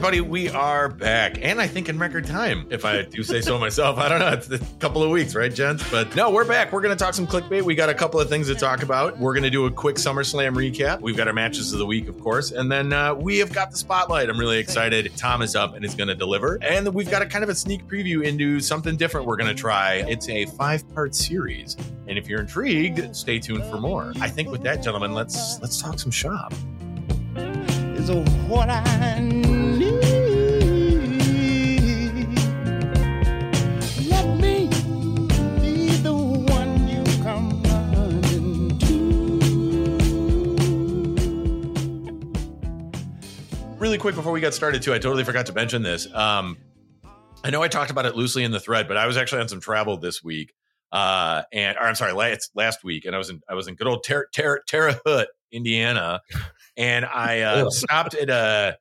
everybody. We are back, and I think in record time, if I do say so myself. I don't know. It's a couple of weeks, right, gents? But no, we're back. We're going to talk some clickbait. We got a couple of things to talk about. We're going to do a quick SummerSlam recap. We've got our matches of the week, of course, and then we have got the spotlight. I'm really excited. Tom is up and is going to deliver, and we've got a kind of a sneak preview into something different we're going to try. It's a 5-part series, and if you're intrigued, stay tuned for more. I think with that, gentlemen, let's talk some shop. Is what I need. Let me be the one you come running to. Really quick before we got started, too, I totally forgot to mention this. I know I talked about it loosely in the thread, but I was actually on some travel this week, last week, and I was in good old Terre Haute, Indiana. And I stopped at a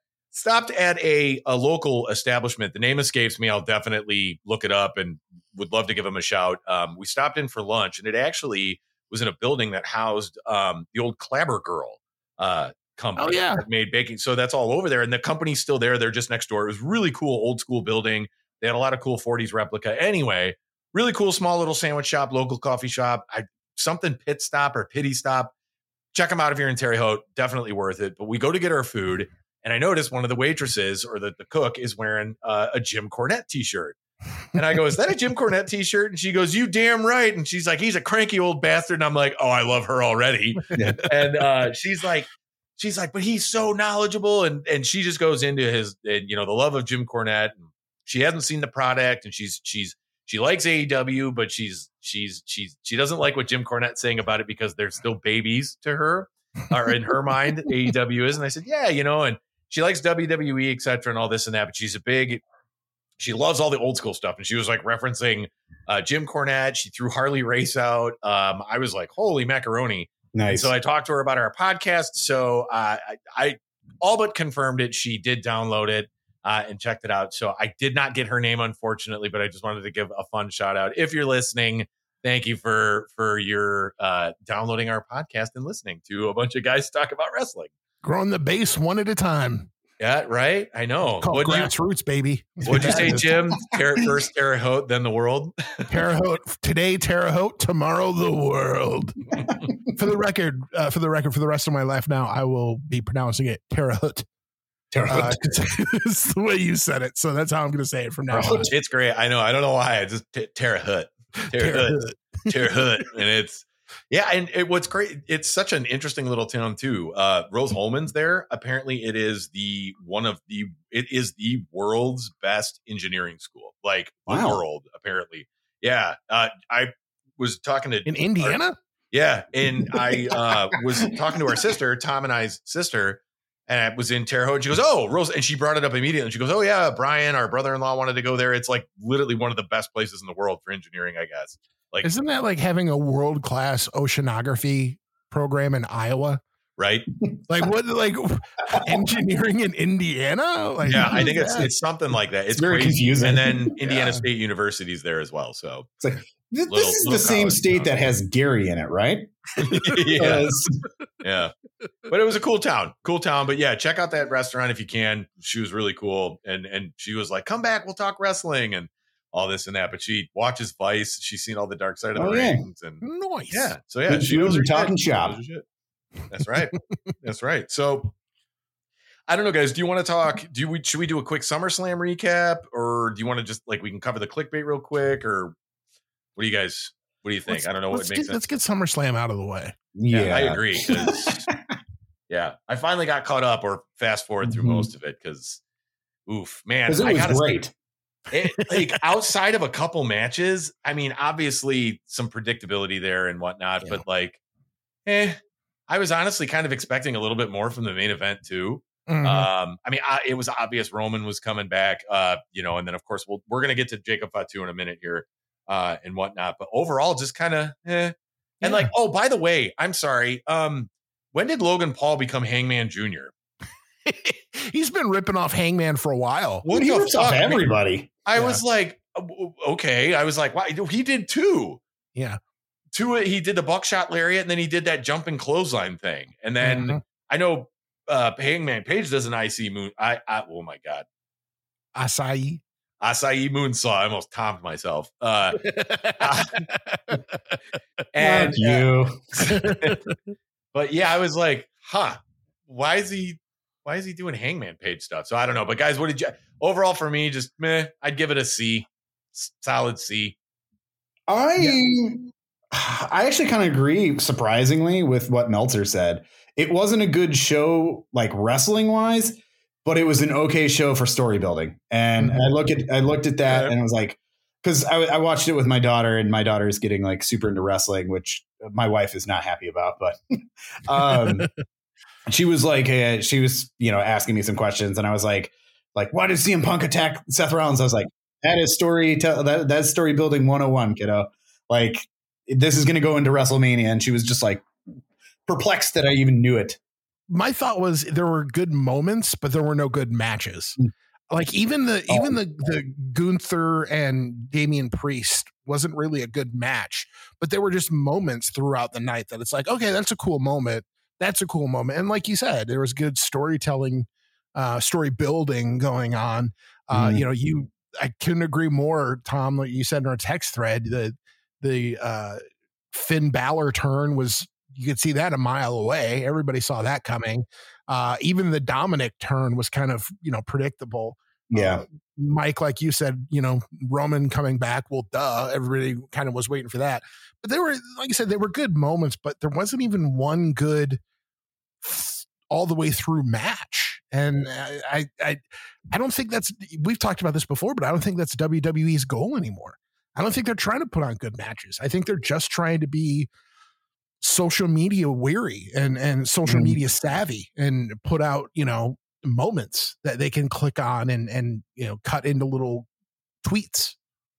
local establishment. The name escapes me. I'll definitely look it up and would love to give them a shout. We stopped in for lunch, and it actually was in a building that housed the old Clabber Girl company. Oh, yeah. That made baking. So that's all over there. And the company's still there. They're just next door. It was really cool, old school building. They had a lot of cool 40s replica. Anyway, really cool, small little sandwich shop, local coffee shop. Something Pit Stop or Pity Stop. Check them out if you're in Terre Haute. Definitely worth it. But we go to get our food, and I noticed one of the waitresses or the cook is wearing a Jim Cornette t-shirt. And I go, "Is that a Jim Cornette t-shirt?" And she goes, "You damn right." And she's like, "He's a cranky old bastard." And I'm like, "Oh, I love her already." And she's like, "But he's so knowledgeable." And she just goes into his, the love of Jim Cornette. And she hasn't seen the product, and she likes AEW, but she doesn't like what Jim Cornette's saying about it because they're still babies to her, or in her mind, AEW is. And I said, yeah, and she likes WWE, et cetera, and all this and that, but she loves all the old school stuff. And she was like referencing Jim Cornette. She threw Harley Race out. I was like, holy macaroni. Nice. And so I talked to her about our podcast. So I all but confirmed it. She did download it. And checked it out. So I did not get her name, unfortunately, but I just wanted to give a fun shout out. If you're listening, thank you for your downloading our podcast and listening to a bunch of guys talk about wrestling. Growing the base one at a time. Yeah, right. I know. Called grassroots, baby. What'd you say, Jim? First Terre Haute, then the world. Terre Haute today, Terre Haute, tomorrow, the world. For the record, for the rest of my life now, I will be pronouncing it Terre Haute. It's the way you said it, so that's how I'm going to say it from now on. It's great. I know. I don't know why. I just Terre Haute, and it's and what's great. It's such an interesting little town too. Rose-Hulman's there. Apparently, it is the world's best engineering school. Like the world, apparently. Yeah. I was talking to in Indiana. And I was talking to our sister, Tom and I's sister. And I was in Terre Haute. And she goes, "Oh, Rose." And she brought it up immediately. And she goes, "Oh, yeah, Brian, our brother-in-law, wanted to go there. It's like literally one of the best places in the world for engineering, I guess." Like, isn't that like having a world-class oceanography program in Iowa? Right. Like what, like engineering in Indiana? Like, yeah, I think it's something like that. It's very crazy. confusing. And then Indiana State University's there as well. So it's like, this is the same state that has Gary in it, right? Yeah. But it was a cool town. But yeah, check out that restaurant if you can. She was really cool. And she was like, "Come back, we'll talk wrestling and all this and that." But she watches Vice. She's seen all the Dark Side of the Rings. And nice. Yeah. So yeah, she knows her talking shop. That's right. That's right. So I don't know, guys. Do you want to talk? Should we do a quick SummerSlam recap, or do you want to just we can cover the clickbait real quick, or what do you guys? What do you think? I don't know what makes sense. Let's get SummerSlam out of the way. Yeah, I agree. Yeah, I finally got caught up or fast forward through most of it because, oof, man, it was great. Outside of a couple matches, I mean, obviously some predictability there and whatnot, but I was honestly kind of expecting a little bit more from the main event too. Mm-hmm. I mean, it was obvious Roman was coming back, and then of course we're going to get to Jacob Fatu in a minute here, and whatnot. But overall, just kind of, And oh, by the way, I'm sorry. When did Logan Paul become Hangman Jr.? He's been ripping off Hangman for a while. He rips off everybody. I was like, okay. I was like, wow, he did two. Yeah. He did the buckshot lariat, and then he did that jumping clothesline thing. And then I know Hangman Page does an IC moon. Oh my God. Acai. Acai Moonsaw. I almost topped myself. And you. But yeah, I was like, why is he doing Hangman Page stuff? So I don't know. But guys, what did you overall for me? Just meh. I'd give it a C, solid C. I actually kind of agree, surprisingly, with what Meltzer said. It wasn't a good show, like wrestling wise, but it was an okay show for story building. And I looked at that and I was like, because I watched it with my daughter, and my daughter is getting like super into wrestling, which my wife is not happy about. But she was like, hey, she was, asking me some questions, and I was like, why did CM Punk attack Seth Rollins? I was like, that is that's story building 101, kiddo. Like, this is going to go into WrestleMania. And she was just like perplexed that I even knew it. My thought was there were good moments, but there were no good matches. Like even the Gunther and Damian Priest wasn't really a good match, but there were just moments throughout the night that it's like, okay, that's a cool moment. That's a cool moment. And like you said, there was good storytelling, story building going on. I couldn't agree more, Tom, like you said in our text thread, the Finn Balor turn was, you could see that a mile away. Everybody saw that coming. Even the Dominic turn was kind of, predictable. Yeah. Mike, like you said, Roman coming back. Well, duh. Everybody kind of was waiting for that. But they were, like I said, they were good moments, but there wasn't even one good all the way through match. And I don't think we've talked about this before, but I don't think that's WWE's goal anymore. I don't think they're trying to put on good matches. I think they're just trying to be social media weary and social media savvy and put out, moments that they can click on and cut into little tweets.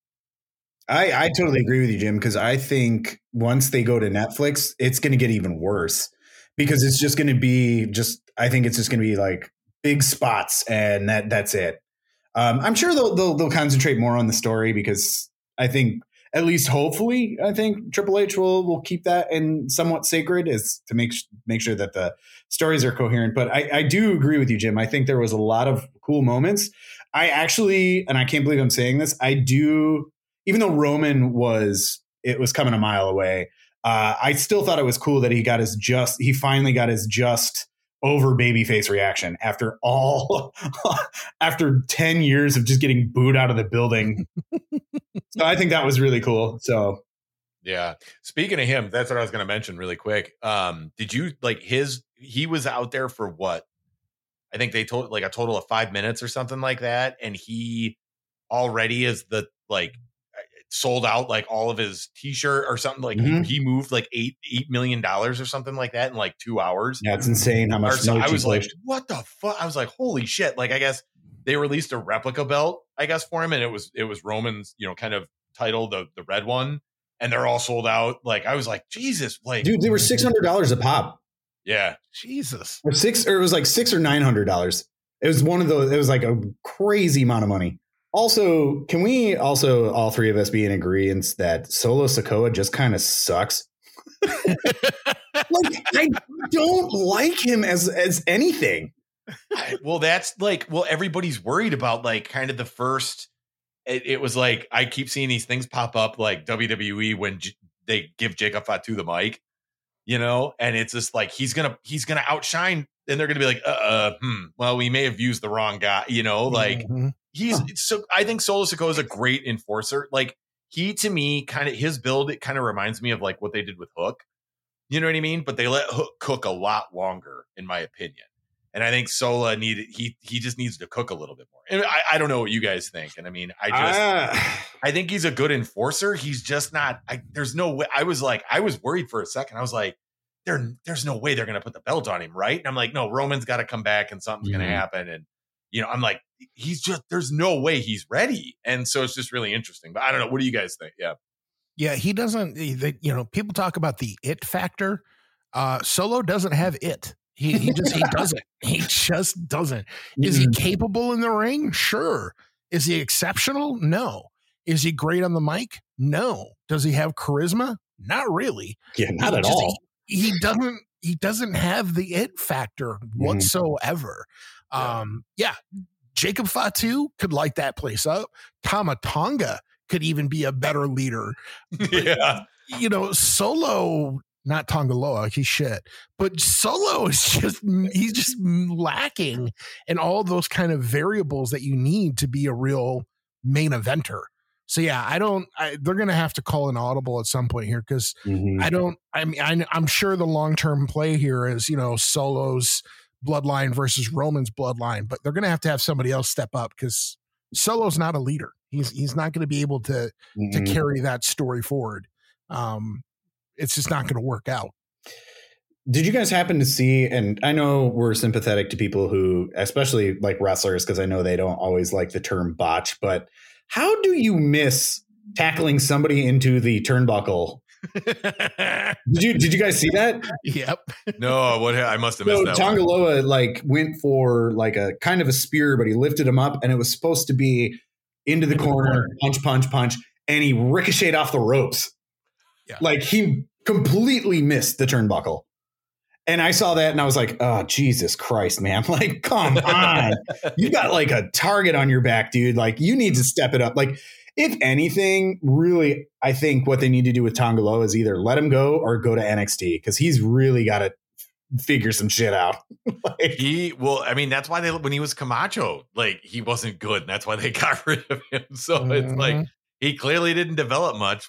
I totally agree with you, Jim, because I think once they go to Netflix, it's going to get even worse, because it's just going to be I think it's just going to be like big spots, and that's it. I'm sure they'll concentrate more on the story, because I think, at least hopefully, I think Triple H will keep that in somewhat sacred, is to make sure that the stories are coherent. But I do agree with you, Jim. I think there was a lot of cool moments. I actually, and I can't believe I'm saying this, I do, even though Roman was coming a mile away, I still thought it was cool that he finally got his just over babyface reaction after 10 years of just getting booed out of the building. So I think that was really cool. So yeah, speaking of him, that's what I was going to mention really quick. Did you like he was out there for what? I think they told like a total of 5 minutes or something like that. And he already is sold out like all of his t-shirt or something, like he moved like $8 million or something like that in like 2 hours. Yeah, it's insane how much. So I was like, what the fuck? I was like, holy shit. Like, I guess they released a replica belt, I guess, for him, and it was Roman's, kind of title, the red one, and they're all sold out. Like, I was like, Jesus, like, dude, they were $600 a pop. Yeah, Jesus, or it was like $600 or $900. It was one of those. It was like a crazy amount of money. Also, can we also, all three of us, be in agreement that Solo Sikoa just kind of sucks? Like, I don't like him as anything. Everybody's worried about like kind of the first. It was like, I keep seeing these things pop up like WWE when they give Jacob Fatu the mic, and it's just like he's gonna outshine, and they're gonna be like, well, we may have used the wrong guy, like. So I think Solo Sikoa is a great enforcer. Like, he, to me, kind of his build, it kind of reminds me of like what they did with Hook. You know what I mean? But they let Hook cook a lot longer, in my opinion. And I think Sola he just needs to cook a little bit more. And I don't know what you guys think. And I mean, I think he's a good enforcer. He's just not. There's no way. I was worried for a second. I was like, there's no way they're going to put the belt on him, right? And I'm like, no, Roman's got to come back and something's going to happen. And I'm like, there's no way he's ready. And so it's just really interesting. But I don't know. What do you guys think? Yeah. Yeah, he doesn't, people talk about the it factor. Solo doesn't have it. He doesn't. He just doesn't. Is he capable in the ring? Sure. Is he exceptional? No. Is he great on the mic? No. Does he have charisma? Not really. Yeah, not at all. He doesn't have the it factor whatsoever. Yeah. Jacob Fatu could light that place up. Tama Tonga could even be a better leader. Yeah. You know, Solo, not Tongaloa, he's shit, but Solo is he's just lacking in all those kind of variables that you need to be a real main eventer. So yeah, they're going to have to call an audible at some point here, because I'm sure the long-term play here is, you know, Solo's bloodline versus Roman's bloodline, but they're going to have somebody else step up, because Solo's not a leader. He's not going to be able to carry that story forward. It's just not going to work out. Did you guys happen to see, and I know we're sympathetic to people who, especially like wrestlers, because I know they don't always like the term botch, but how do you miss tackling somebody into the turnbuckle? Did you guys see that? Yep. No, what I must have missed that. Tongaloa like went for like a kind of a spear, but he lifted him up, and it was supposed to be into the corner, punch, and he ricocheted off the ropes. Yeah. Like he completely missed the turnbuckle. And I saw that and I was like, oh, Jesus Christ, man. Like, come on. You got like a target on your back, dude. Like, you need to step it up. Like, if anything, really, I think what they need to do with Tongaloa is either let him go or go to NXT, because he's really got to figure some shit out. That's why when he was Camacho, like, he wasn't good. And that's why they got rid of him. So it's like, he clearly didn't develop much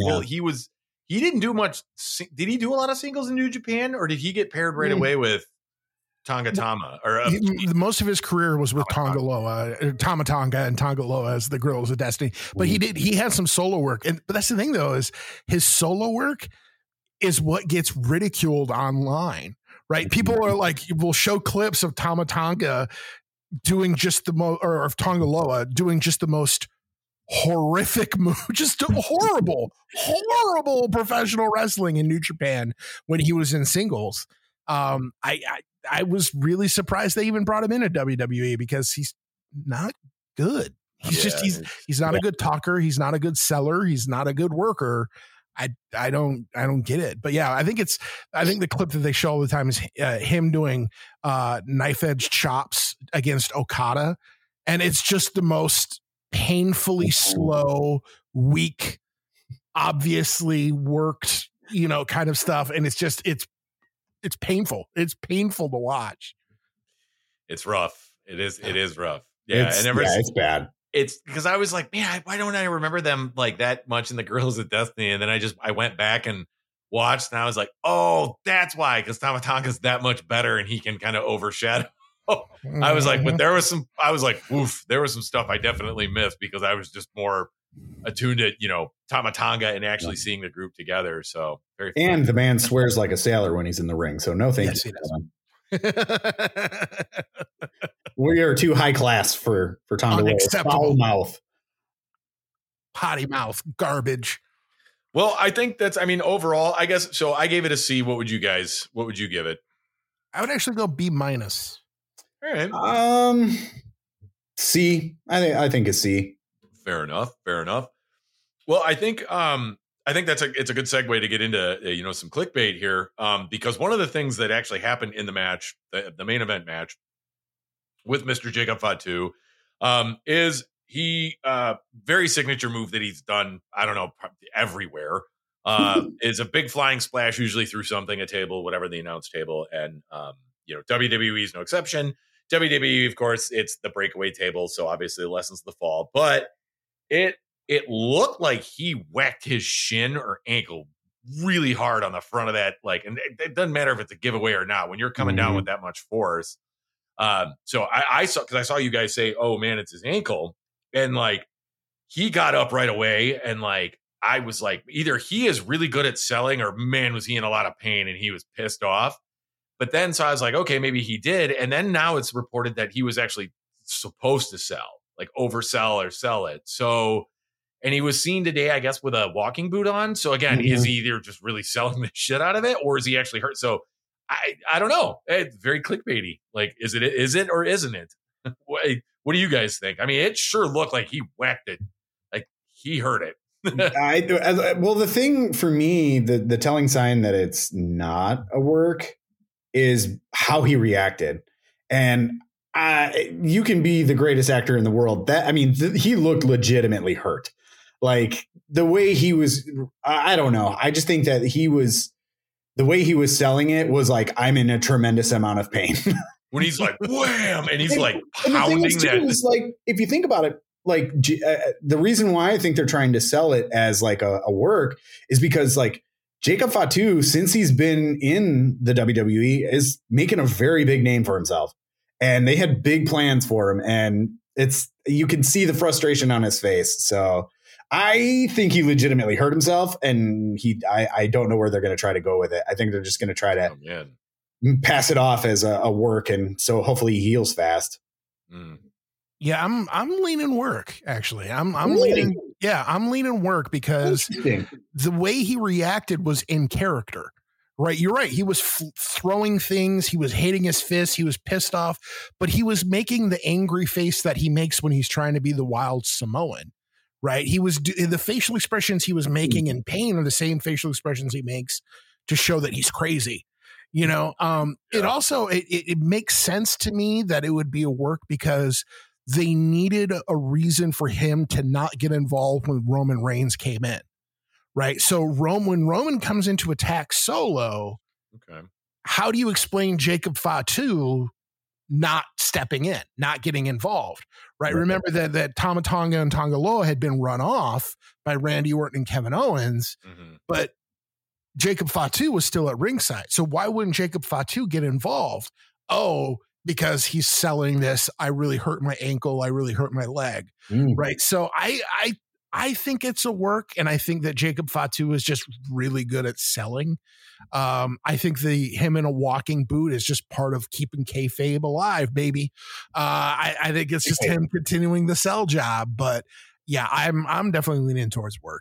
he didn't do much. Did he do a lot of singles in New Japan, or did he get paired right away with Tonga Tama? Or most of his career was with Tongaloa, Tama Tonga, and Tongaloa as the Girls of Destiny. But he had some solo work, but that's the thing though, is his solo work is what gets ridiculed online, right? People are like, will show clips of Tama Tonga doing just the most, or of Tongaloa doing just the most horrific move, just horrible professional wrestling in New Japan when he was in singles. I was really surprised they even brought him in at WWE, because he's not good. He's not a good talker. He's not a good seller. He's not a good worker. I don't get it. But yeah, I think the clip that they show all the time is him doing knife edge chops against Okada, and it's just the most painfully slow, weak, obviously worked, you know, kind of stuff. And it's just, it's painful. It's painful to watch. It's rough. It is rough. Yeah. It's bad. It's because I was like, man, why don't I remember them like that much in the Girls of Destiny? And then I went back and watched, and I was like, oh, that's why, because Tama Tonga's that much better and he can kind of overshadow. I was like, but there was some stuff I definitely missed, because I was just more attuned to, you know, Tama Tonga and actually seeing the group together. So very fun. And the man swears like a sailor when he's in the ring. So no thank you. We are too high class for Tonga. Unacceptable. Foul mouth. Potty mouth. Garbage. Well, I think overall, I guess, so I gave it a C. What would you give it? I would actually go B-. All right. C. I think it's C. Fair enough. Well, I think it's a good segue to get into some clickbait here, because one of the things that actually happened in the match, the main event match with Mr. Jacob Fatu, is he very signature move that he's done, I don't know, everywhere, is a big flying splash, usually through something, a table, whatever, the announce table, and WWE is no exception. WWE, of course, it's the breakaway table, so obviously it lessens the fall. But it looked like he whacked his shin or ankle really hard on the front of that. Like, and it doesn't matter if it's a giveaway or not when you're coming down with that much force. So I saw you guys say, "Oh man, it's his ankle," and like he got up right away, and like I was like, either he is really good at selling, or man, was he in a lot of pain and he was pissed off. But then, so I was like, okay, maybe he did. And then now it's reported that he was actually supposed to sell, like oversell or sell it. So, and he was seen today, I guess, with a walking boot on. So again, is he either just really selling the shit out of it, or is he actually hurt? So I don't know. It's very clickbaity. Like, is it or isn't it? What do you guys think? I mean, it sure looked like he whacked it. Like he hurt it. Well, the thing for me, the telling sign that it's not a work is how he reacted. And you can be the greatest actor in the world. He looked legitimately hurt. Like the way he was, I don't know. I just think that the way he was selling it was like, I'm in a tremendous amount of pain. When he's like, wham, and he's like and pounding that. Is like, if you think about it, like the reason why I think they're trying to sell it as like a work is because like Jacob Fatu, since he's been in the WWE, is making a very big name for himself. And they had big plans for him. And you can see the frustration on his face. So I think he legitimately hurt himself, and I don't know where they're going to try to go with it. I think they're just going to try to pass it off as a work, and so hopefully he heals fast. Yeah, I'm leaning work. Actually, I'm leaning. Yeah, I'm leaning work because the way he reacted was in character. Right, you're right. He was throwing things. He was hitting his fists. He was pissed off, but he was making the angry face that he makes when he's trying to be the wild Samoan. Right, he was the facial expressions he was making in pain are the same facial expressions he makes to show that he's crazy. It also it makes sense to me that it would be a work because they needed a reason for him to not get involved when Roman Reigns came in. Right. So when Roman comes into attack Solo, how do you explain Jacob Fatu not stepping in, not getting involved? Right. Remember that Tama Tonga and Tonga Loa had been run off by Randy Orton and Kevin Owens, but Jacob Fatu was still at ringside. So why wouldn't Jacob Fatu get involved? Oh, because he's selling this. I really hurt my ankle. I really hurt my leg. Right. So I think it's a work, and I think that Jacob Fatu is just really good at selling. I think him in a walking boot is just part of keeping kayfabe alive, baby. I think it's just him continuing the sell job. But yeah, I'm definitely leaning towards work.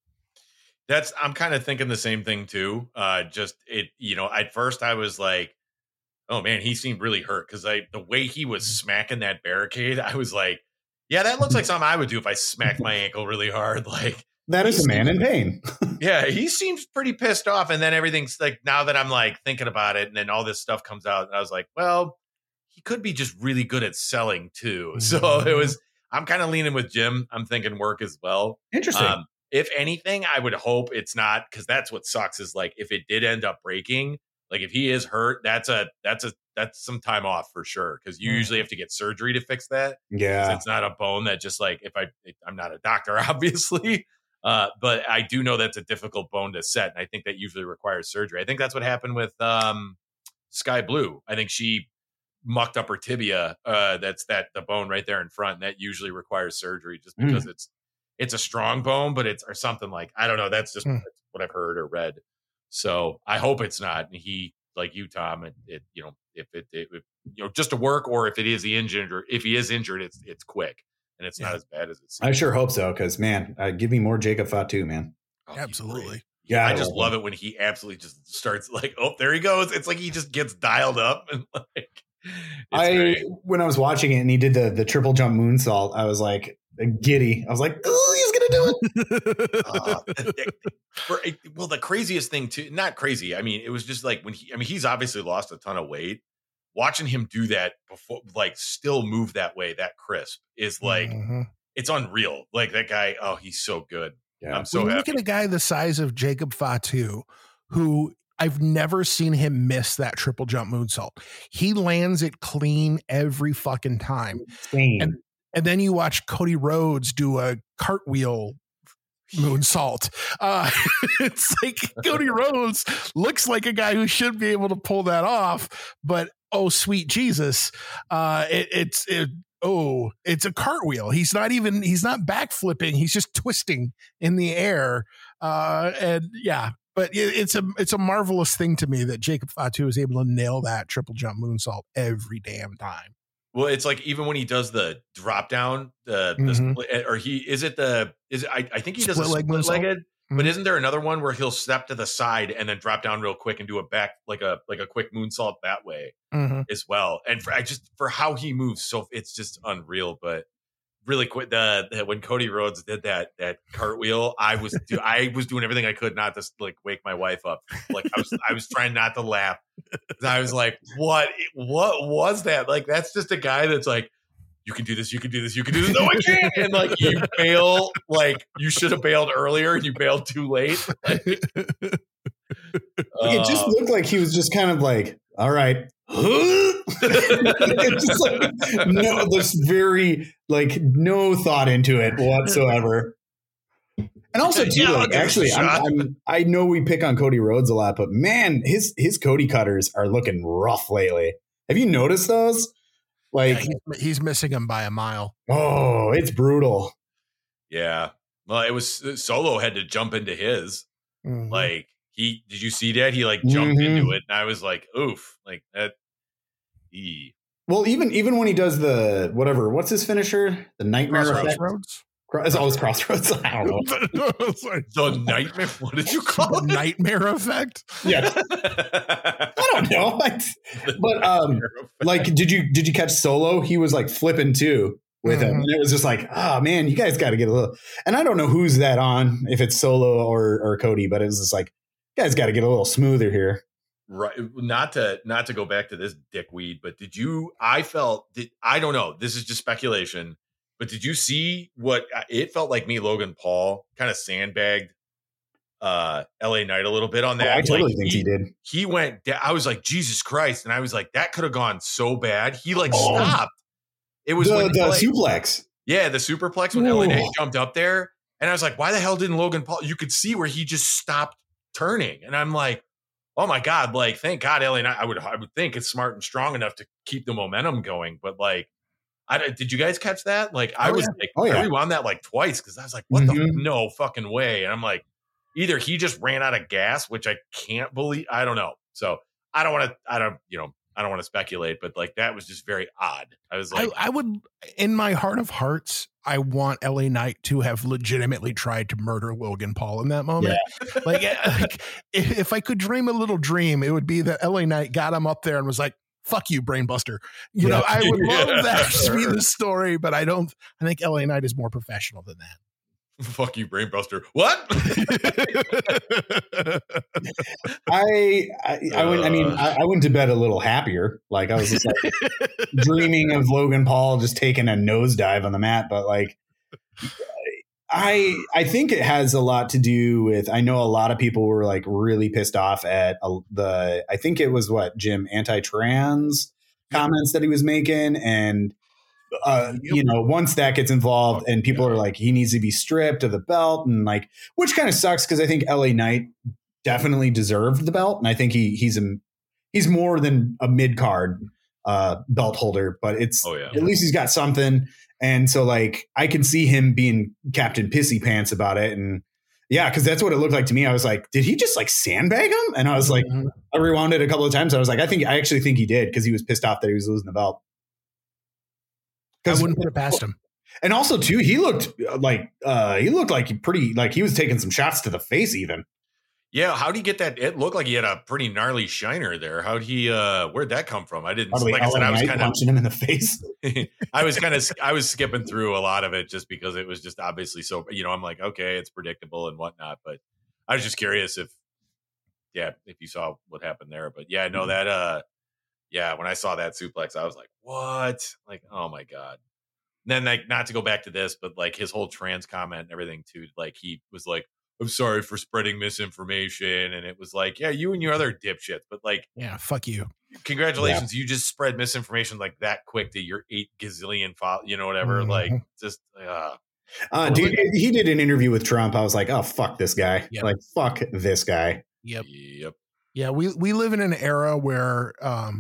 I'm kind of thinking the same thing too. At first I was like, oh man, he seemed really hurt because the way he was smacking that barricade, I was like, yeah, that looks like something I would do if I smacked my ankle really hard. Like that is a man in pain. Yeah, he seems pretty pissed off. And then everything's like, now that I'm like thinking about it, and then all this stuff comes out, and I was like, well, he could be just really good at selling too. So I'm kind of leaning with Jim. I'm thinking work as well. Interesting. If anything, I would hope it's not, because that's what sucks is like if it did end up breaking, like if he is hurt, that's some time off for sure, because you usually have to get surgery to fix that. Yeah, it's not a bone that just like I'm not a doctor, obviously, but I do know that's a difficult bone to set, and I think that usually requires surgery. I think that's what happened with Sky Blue. I think she mucked up her tibia. That's the bone right there in front, and that usually requires surgery just because it's a strong bone, but it's or something like, I don't know. That's just what I've heard or read. So I hope it's not. And he, like you, Tom, if just to work, or if he is injured, it's quick and it's not as bad as it seems. I sure hope so. Cause man, give me more Jacob Fatu, man. Oh, absolutely. Yeah. I just love it when he absolutely just starts like, oh, there he goes. It's like he just gets dialed up and like, when I was watching it and he did the triple jump moonsault, I was like giddy. I was like, oh, he's going to do it. Well, the craziest thing too, not crazy. I mean, it was just like he's obviously lost a ton of weight. Watching him do that before, like still move that way, that crisp is like, it's unreal. Like that guy. Oh, he's so good. Yeah. I'm so happy. Look at a guy the size of Jacob Fatu, who I've never seen him miss that triple jump moonsault. He lands it clean every fucking time. And then you watch Cody Rhodes do a cartwheel moonsault. It's like Cody Rhodes looks like a guy who should be able to pull that off, but oh sweet Jesus, it's a cartwheel. He's not backflipping. He's just twisting in the air. And yeah, but it's a marvelous thing to me that Jacob Fatu is able to nail that triple jump moonsault every damn time. Well, it's like even when he does the drop down, I think he does a split-legged, but isn't there another one where he'll step to the side and then drop down real quick and do a back like a quick moonsault that way as well? And for how he moves, so it's just unreal. But really quick, when Cody Rhodes did that cartwheel, I was doing everything I could not to like wake my wife up. Like I was trying not to laugh. I was like, what was that? Like, that's just a guy that's like, you can do this, you can do this, you can do this. No, I can't. And like you bail, like you should have bailed earlier and you bailed too late. Like, it just looked like he was just kind of like, all right. It's just like, no, there's very like no thought into it whatsoever. And also, too, like, actually, I know we pick on Cody Rhodes a lot, but man, his Cody cutters are looking rough lately. Have you noticed those? Like, he's missing them by a mile. Oh, it's brutal. Yeah. Well, it was Solo had to jump into his. Mm-hmm. Like, did you see that? He like jumped into it, and I was like, oof, like that. Well, even when he does the whatever, what's his finisher? The nightmare Crossroads. It's always Crossroads. I don't know. The nightmare. What did you call it? Nightmare effect. Yeah. I don't know. But like, did you catch Solo? He was like flipping too with him, and it was just like, oh man, you guys got to get a little. And I don't know who's that on, if it's Solo or Cody, but it was just like, you guys got to get a little smoother here. Right. Not to go back to this dickweed, but I don't know. This is just speculation, but did you see what it felt like Logan Paul kind of sandbagged LA Knight a little bit on that? I totally think he did. He went, I was like, Jesus Christ. And I was like, that could have gone so bad. He like stopped. It was the suplex. Yeah. The superplex when LA Knight jumped up there. And I was like, why the hell didn't Logan Paul? You could see where he just stopped turning. And I'm like, oh my God, like, thank God LA Knight, I would think it's smart and strong enough to keep the momentum going. But like, did you guys catch that? Like, I rewound that like twice because I was like, what the no fucking way. And I'm like, either he just ran out of gas, which I can't believe. I don't know. So I don't want to speculate, but like, that was just very odd. I was like, I would, in my heart of hearts, I want LA Knight to have legitimately tried to murder Logan Paul in that moment. Yeah. like if I could dream a little dream, it would be that LA Knight got him up there and was like, fuck you, Brainbuster. You know, I would love that to be the story, but I think LA Knight is more professional than that. Fuck you, Brainbuster. What? I went to bed a little happier. Like, I was just like dreaming of Logan Paul just taking a nosedive on the mat. But like, I think it has a lot to do with, I know a lot of people were like really pissed off at I think it was Jim, anti-trans comments that he was making. And, once that gets involved and people are like, he needs to be stripped of the belt, and like, which kind of sucks because I think LA Knight definitely deserved the belt. And I think he's more than a mid-card belt holder, but at least he's got something. And so like, I can see him being Captain Pissy Pants about it. And yeah, because that's what it looked like to me. I was like, did he just like sandbag him? And I was like, I rewound it a couple of times. I was like, I actually think he did, because he was pissed off that he was losing the belt. I wouldn't put it past him. And also too, he looked like pretty, like he was taking some shots to the face even. Yeah, how'd he get that? It looked like he had a pretty gnarly shiner there. Where'd that come from? I didn't. Probably, like I said, I was kind of punching him in the face. I was skipping through a lot of it just because it was just obviously so. I'm like, okay, it's predictable and whatnot. But I was just curious if you saw what happened there. But yeah, no, that when I saw that suplex, I was like, what? Like, oh my God. And then like, not to go back to this, but like his whole trans comment and everything too. Like he was like, I'm sorry for spreading misinformation. And it was like, yeah, you and your other dipshits, but like, yeah, fuck you. Congratulations. Yeah. You just spread misinformation like that quick to your 8 gazillion whatever. Like just, dude, he did an interview with Trump. I was like, oh, fuck this guy. Yep. Like, fuck this guy. Yep. Yeah. We live in an era where,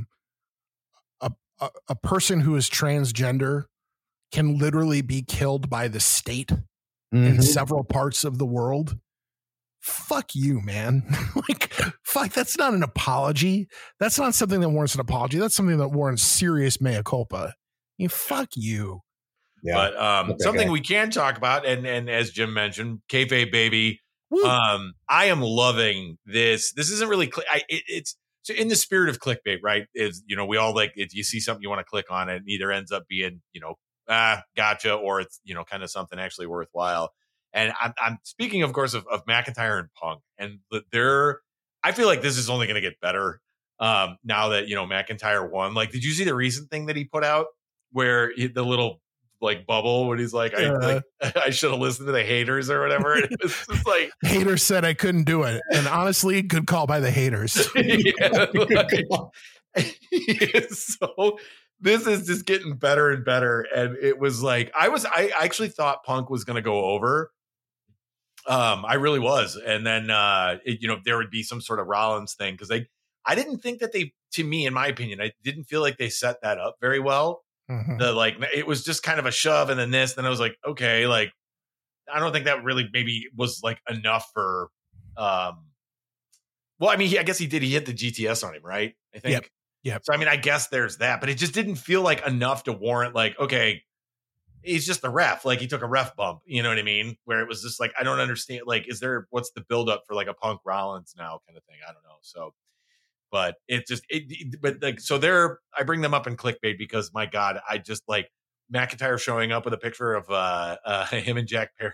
a person who is transgender can literally be killed by the state in several parts of the world. Fuck you, man. Like, fuck, that's not an apology. That's not something that warrants an apology. That's something that warrants serious mea culpa. Fuck you. Yeah. But something we can talk about, and as Jim mentioned, kayfabe baby. Woo. I am loving this. This isn't really it's so in the spirit of clickbait, right? Is we all like, if you see something you want to click on it, and either ends up being gotcha, or it's, you know, kind of something actually worthwhile. And I'm speaking, of course, of McIntyre and Punk, and I feel like this is only going to get better now that, you know, McIntyre won. Like, did you see the recent thing that he put out where the little like bubble when he's like, I should have listened to the haters or whatever. And it was just like, haters said I couldn't do it, and honestly, good call by the haters. So this is just getting better and better. And it was like, I actually thought Punk was going to go over. I really was. And then, you know, there would be some sort of Rollins thing. Cause I didn't think that to me, in my opinion, I didn't feel like they set that up very well. Mhm. It was just kind of a shove and then this, then I was like, okay, like, I don't think that really maybe was like enough for, well, I mean, I guess he hit the GTS on him, right? I think. Yep. So, I mean, I guess there's that, but it just didn't feel like enough to warrant like, okay, he's just the ref. Like he took a ref bump, you know what I mean? Where it was just like, I don't understand. Like, what's the buildup for like a Punk Rollins now kind of thing? I don't know. So, but I bring them up in clickbait because my God, I just like McIntyre showing up with a picture of him and Jack Perry.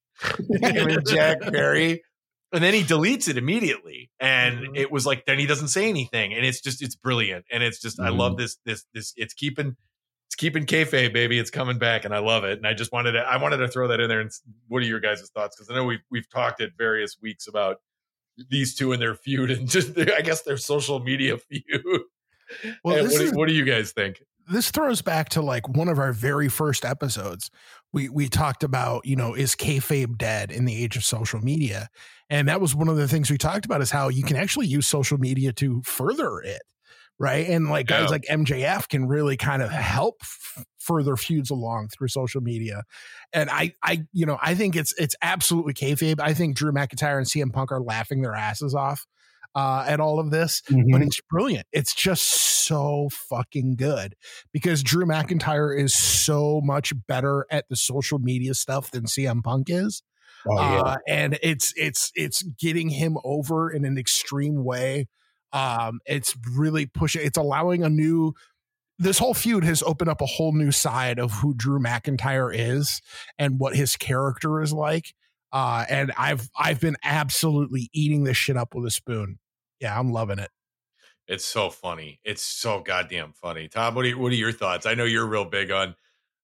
And then he deletes it immediately. And it was like, then he doesn't say anything. And it's brilliant. And it's just, I love this, it's keeping kayfabe, baby. It's coming back. And I love it. And I just wanted to throw that in there. And what are your guys' thoughts? Cause I know we've talked at various weeks about these two and their feud and just, I guess, their social media feud. Well, what do you guys think? This throws back to like one of our very first episodes. We talked about, you know, is kayfabe dead in the age of social media? And that was one of the things we talked about is how you can actually use social media to further it. Right. And like guys like MJF can really kind of help further feuds along through social media. And I think it's absolutely kayfabe. I think Drew McIntyre and CM Punk are laughing their asses off at all of this, but it's brilliant. It's just so fucking good because Drew McIntyre is so much better at the social media stuff than CM Punk is. And it's getting him over in an extreme way. It's really pushing, it's allowing this whole feud has opened up a whole new side of who Drew McIntyre is and what his character is like. And I've been absolutely eating this shit up with a spoon. Yeah, I'm loving it. It's so funny. It's so goddamn funny. Tom, what are your thoughts? I know you're real big on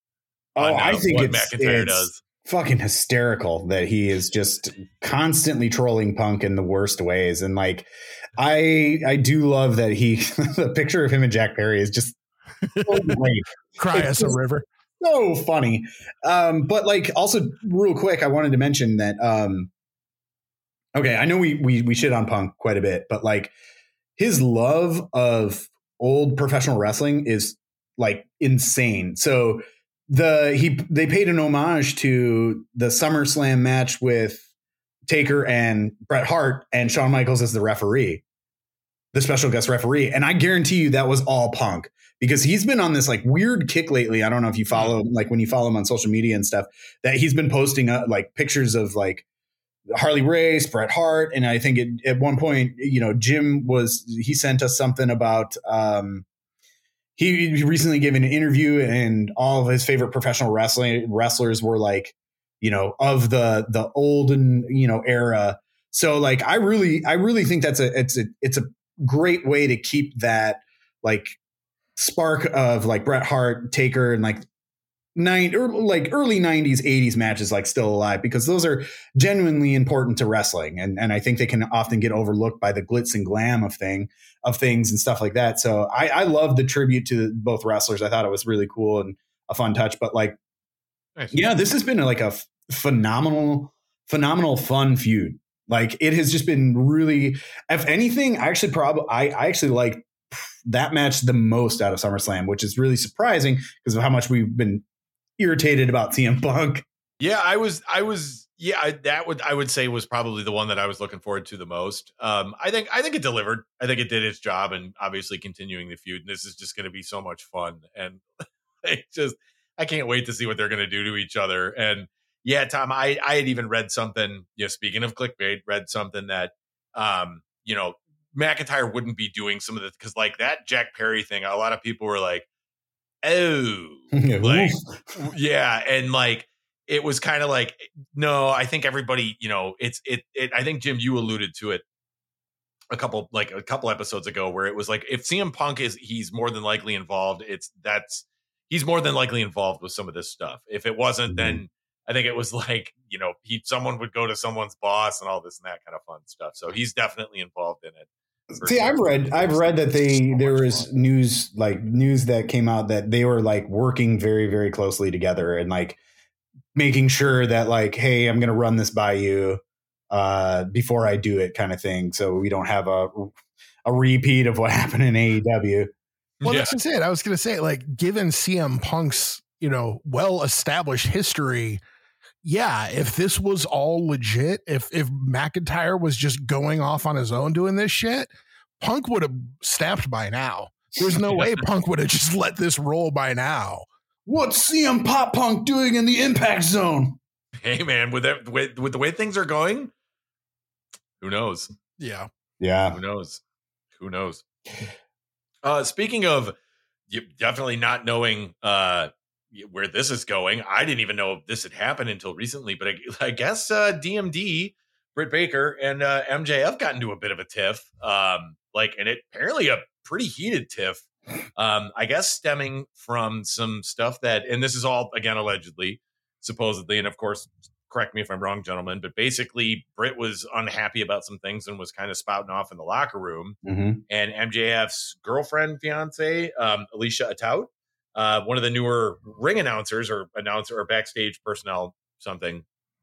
I think what McIntyre does. Fucking hysterical that he is just constantly trolling Punk in the worst ways. And like, I do love that the picture of him and Jack Perry is just so great. Cry us a river. So funny. But like also real quick, I wanted to mention that, okay, I know we shit on Punk quite a bit, but like his love of old professional wrestling is like insane. So they paid an homage to the SummerSlam match with Taker and Bret Hart and Shawn Michaels as the referee, the special guest referee. And I guarantee you that was all Punk because he's been on this like weird kick lately. I don't know if you follow, like when you follow him on social media and stuff, that he's been posting like pictures of like Harley Race, Bret Hart. And I think at one point, you know, he sent us something about, he recently gave an interview and all of his favorite professional wrestlers were like, you know, of the olden, you know, era. So like, I really think it's a great way to keep that like spark of like Bret Hart, Taker, and like early 90s, 80s matches like still alive because those are genuinely important to wrestling. And I think they can often get overlooked by the glitz and glam of things and stuff like that. So I love the tribute to both wrestlers. I thought it was really cool and a fun touch, but like, nice. Yeah, this has been like a phenomenal fun feud. Like it has just been really, if anything, I actually like that match the most out of SummerSlam, which is really surprising because of how much we've been irritated about CM Punk. Yeah, I would say was probably the one that I was looking forward to the most. I think it delivered. I think it did its job, and obviously continuing the feud. And this is just going to be so much fun, and I can't wait to see what they're going to do to each other. And yeah, Tom, I had even read something. Yeah, speaking of clickbait, read something that you know, McIntyre wouldn't be doing some of the because like that Jack Perry thing. A lot of people were like, oh, like, yeah. And like, it was kind of like, no, I think everybody, you know, I think Jim, you alluded to it a couple episodes ago where it was like, if CM Punk he's more than likely involved, he's more than likely involved with some of this stuff. If it wasn't, then I think it was like, you know, someone would go to someone's boss and all this and that kind of fun stuff. So he's definitely involved in it. See, I've read that there was news that came out that they were like working very, very closely together and like making sure that like, hey, I'm going to run this by you before I do it, kind of thing. So we don't have a repeat of what happened in AEW. Well, that's just it. I was going to say, like, given CM Punk's, you know, well-established history, yeah, if this was all legit, if McIntyre was just going off on his own doing this shit, Punk would have snapped by now. There's no way Punk would have just let this roll by now. What's CM Pop Punk doing in the Impact Zone? Hey, man, with the way things are going, who knows? Yeah. Who knows? Speaking of definitely not knowing where this is going, I didn't even know this had happened until recently, but I guess DMD, Britt Baker, and MJF got into a bit of a tiff, and it apparently a pretty heated tiff, I guess stemming from some stuff and this is all, again, allegedly, supposedly, and of course, correct me if I'm wrong, gentlemen, but basically Britt was unhappy about some things and was kind of spouting off in the locker room. Mm-hmm. And MJF's girlfriend, fiance, Alicia Atout, one of the newer ring announcers or backstage personnel, something,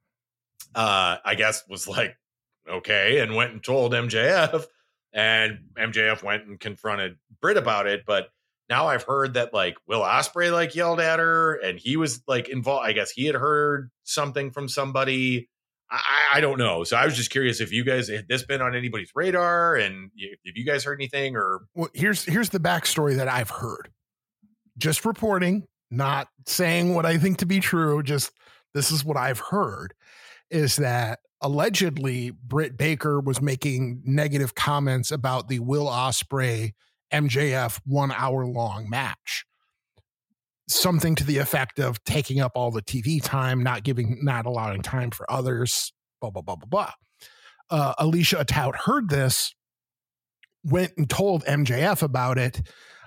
I guess was like, okay, and went and told MJF, and MJF went and confronted Britt about it. But now I've heard that like Will Ospreay like yelled at her and he was like involved. I guess he had heard something from somebody. I don't know. So I was just curious if you guys had this been on anybody's radar and if you guys heard anything or. Well, here's the backstory that I've heard. Just reporting, not saying what I think to be true. Just this is what I've heard is that allegedly Britt Baker was making negative comments about the Will Ospreay MJF 1 hour long match. Something to the effect of taking up all the TV time, not allowing time for others, blah, blah, blah, blah, blah. Alicia Atout heard this, went and told MJF about it.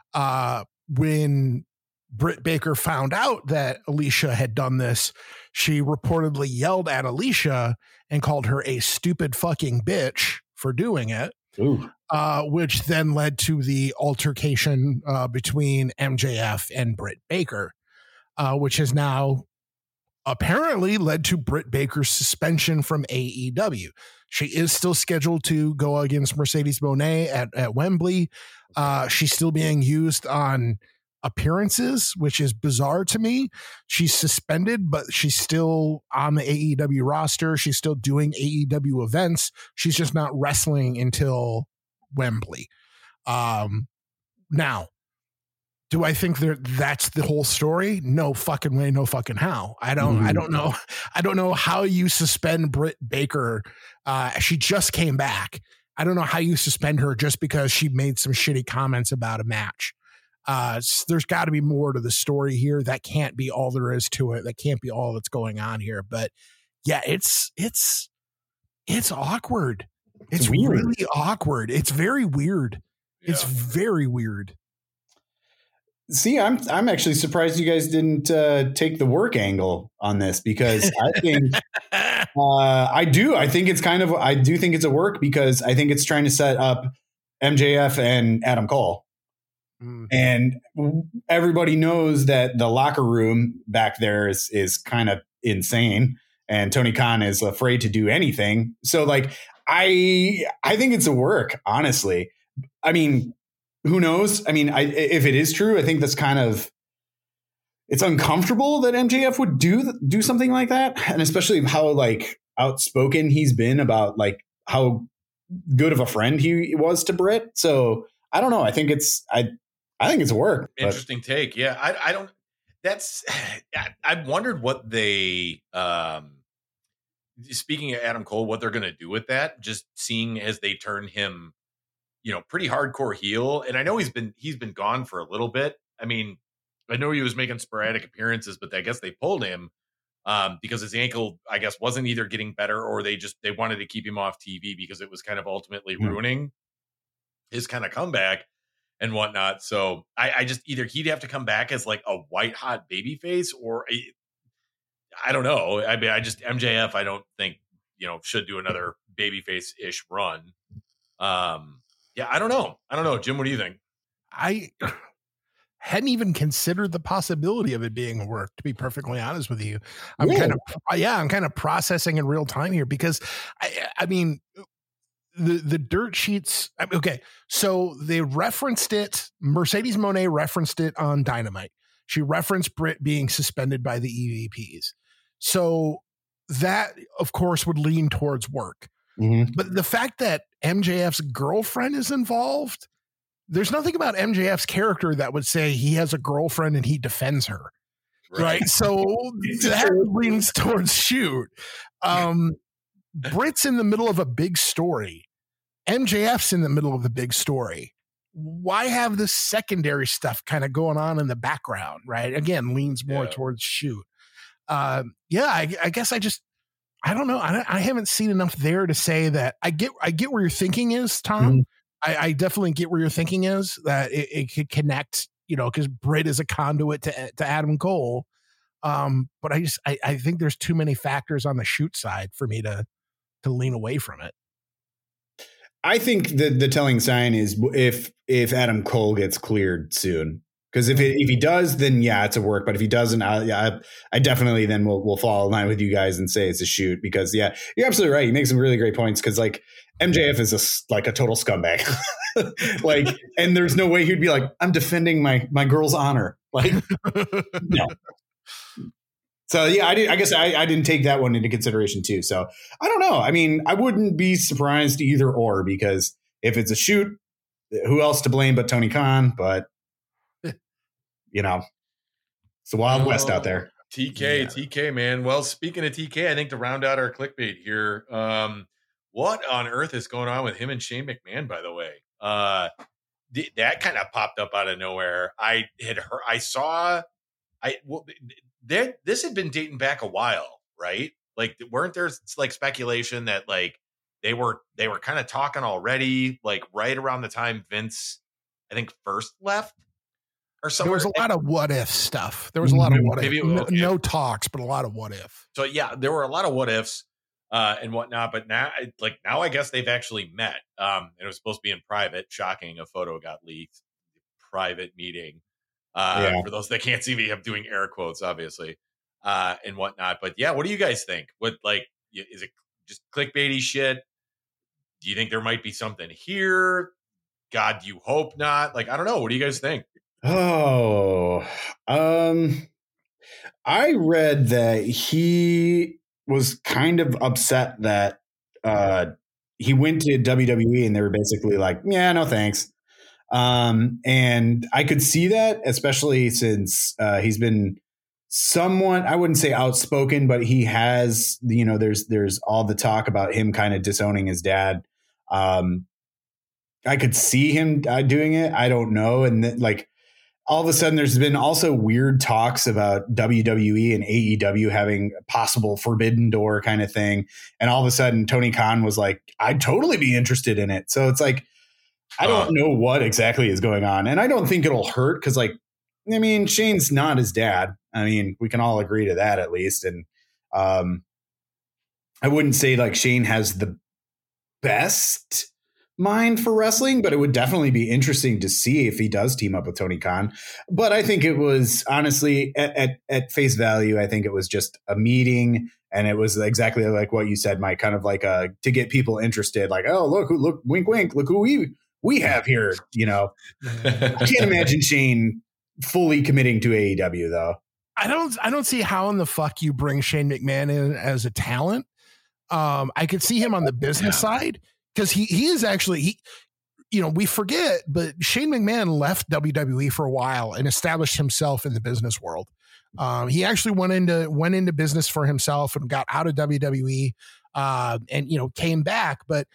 When Britt Baker found out that Alicia had done this, she reportedly yelled at Alicia and called her a stupid fucking bitch for doing it. Ooh. Which then led to the altercation between MJF and Britt Baker, which has now apparently led to Britt Baker's suspension from AEW. She is still scheduled to go against Mercedes Moné at Wembley. She's still being used on appearances, which is bizarre to me. She's suspended, but she's still on the AEW roster. She's still doing AEW events. She's just not wrestling until Wembley. Now, do I think that's the whole story? No fucking way, no fucking how. I don't know. I don't know how you suspend Britt Baker. She just came back. I don't know how you suspend her just because she made some shitty comments about a match. There's got to be more to the story here. That can't be all there is to it. That can't be all that's going on here. But yeah, it's awkward. It's weird. Really awkward. It's very weird. Yeah. It's very weird. See, I'm actually surprised you guys didn't take the work angle on this because I think I do think it's a work because I think it's trying to set up MJF and Adam Cole. And everybody knows that the locker room back there is kind of insane and Tony Khan is afraid to do anything. So like, I think it's a work, honestly. I mean, who knows? I mean, if it is true, I think that's it's uncomfortable that MJF would do something like that. And especially how like outspoken he's been about like how good of a friend he was to Britt. So I don't know. I think it's a work. Interesting take. Yeah. I wondered what they, speaking of Adam Cole, what they're going to do with that, just seeing as they turn him, pretty hardcore heel. And I know he's been gone for a little bit. I mean, I know he was making sporadic appearances, but I guess they pulled him because his ankle, I guess, wasn't either getting better or they wanted to keep him off TV because it was kind of ultimately ruining his kind of comeback and whatnot. So I just either he'd have to come back as like a white hot baby face or I don't know. I mean, MJF, I don't think, should do another babyface ish run. Yeah, I don't know. Jim, what do you think? I hadn't even considered the possibility of it being a work, to be perfectly honest with you. I'm kind of processing in real time here because I mean, the dirt sheets. Okay. So they referenced it. Mercedes Moné referenced it on Dynamite. She referenced Britt being suspended by the EVPs. So that, of course, would lean towards work. Mm-hmm. But the fact that MJF's girlfriend is involved, there's nothing about MJF's character that would say he has a girlfriend and he defends her. Right. So that leans towards shoot. Britt's in the middle of a big story. MJF's in the middle of the big story. Why have this secondary stuff kind of going on in the background? Right. Again, leans more towards shoot. I guess I don't know. I haven't seen enough there to say that I get where your thinking is, Tom. Mm-hmm. I definitely get where your thinking is that it could connect, because Britt is a conduit to Adam Cole. But I think there's too many factors on the shoot side for me to lean away from it. I think the telling sign is if Adam Cole gets cleared soon. Because if he does, then it's a work. But if he doesn't, I definitely then will fall in line with you guys and say it's a shoot. Because you're absolutely right. You make some really great points. Because like MJF is a total scumbag. And there's no way he'd be like, I'm defending my girl's honor. Like, no. So I guess I didn't take that one into consideration too. So I don't know. I mean, I wouldn't be surprised either or, because if it's a shoot, who else to blame but Tony Khan? But it's the Wild West out there. TK, man. Well, speaking of TK, I think to round out our clickbait here, what on earth is going on with him and Shane McMahon, by the way? That kind of popped up out of nowhere. This had been dating back a while, right? Like, weren't there like speculation that like they were kind of talking already, like right around the time Vince, I think, first left? Or there was a lot of what if stuff. There was a lot of what if. No talks, but a lot of what if. So there were a lot of what ifs and whatnot. But now I guess they've actually met. It was supposed to be in private. Shocking, a photo got leaked. Private meeting. For those that can't see me, I'm doing air quotes, obviously, and whatnot. But what do you guys think? What is it just clickbaity shit? Do you think there might be something here? God, you hope not. Like, I don't know. What do you guys think? Oh, I read that he was kind of upset that he went to WWE and they were basically like, yeah, no thanks. And I could see that, especially since he's been somewhat, I wouldn't say outspoken, but he has, there's all the talk about him kind of disowning his dad. I could see him doing it. I don't know. And all of a sudden, there's been also weird talks about WWE and AEW having a possible Forbidden Door kind of thing. And all of a sudden, Tony Khan was like, I'd totally be interested in it. So it's like, I don't know what exactly is going on. And I don't think it'll hurt because, Shane's not his dad. I mean, we can all agree to that at least. And I wouldn't say Shane has the best mind for wrestling, but it would definitely be interesting to see if he does team up with Tony Khan. But I think it was honestly at face value, I think it was just a meeting, and it was exactly like what you said, Mike, kind of like to get people interested, like, oh, look, wink, wink, look who we have here. I can't imagine Shane fully committing to AEW though. I don't see how in the fuck you bring Shane McMahon in as a talent. I could see him on the business side. Because he is actually, we forget, but Shane McMahon left WWE for a while and established himself in the business world. He actually went into business for himself and got out of WWE and came back. But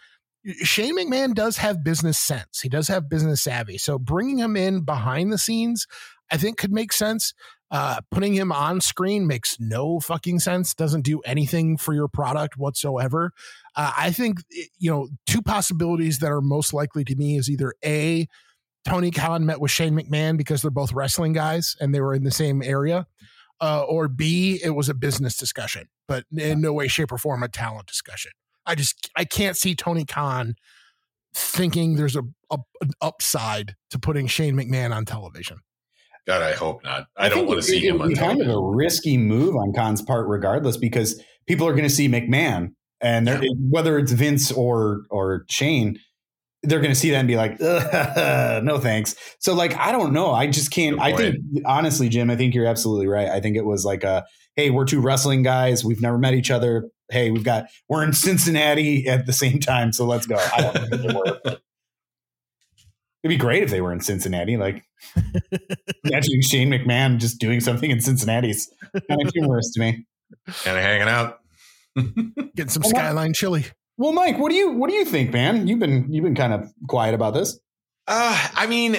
Shane McMahon does have business sense. He does have business savvy. So bringing him in behind the scenes, I think could make sense. Putting him on screen makes no fucking sense. Doesn't do anything for your product whatsoever. I think, two possibilities that are most likely to me is either A, Tony Khan met with Shane McMahon because they're both wrestling guys and they were in the same area, or B, it was a business discussion, but in no way, shape, or form a talent discussion. I can't see Tony Khan thinking there's an upside to putting Shane McMahon on television. God, I hope not. I don't want to see him on television. Kind of a risky move on Khan's part, regardless, because people are going to see McMahon, and whether it's Vince or Shane, they're going to see that and be like, no thanks. So like, I don't know. I just can't. I think honestly, Jim, I think you're absolutely right. I think it was like hey, we're two wrestling guys. We've never met each other. Hey, we're in Cincinnati at the same time. So let's go. I don't think they were. It'd be great if they were in Cincinnati. Like imagine Shane McMahon just doing something in Cincinnati's kind of humorous to me. Kind of hanging out. Getting some Skyline chili. Well, Mike, what do you think, man? You've been kind of quiet about this. I mean,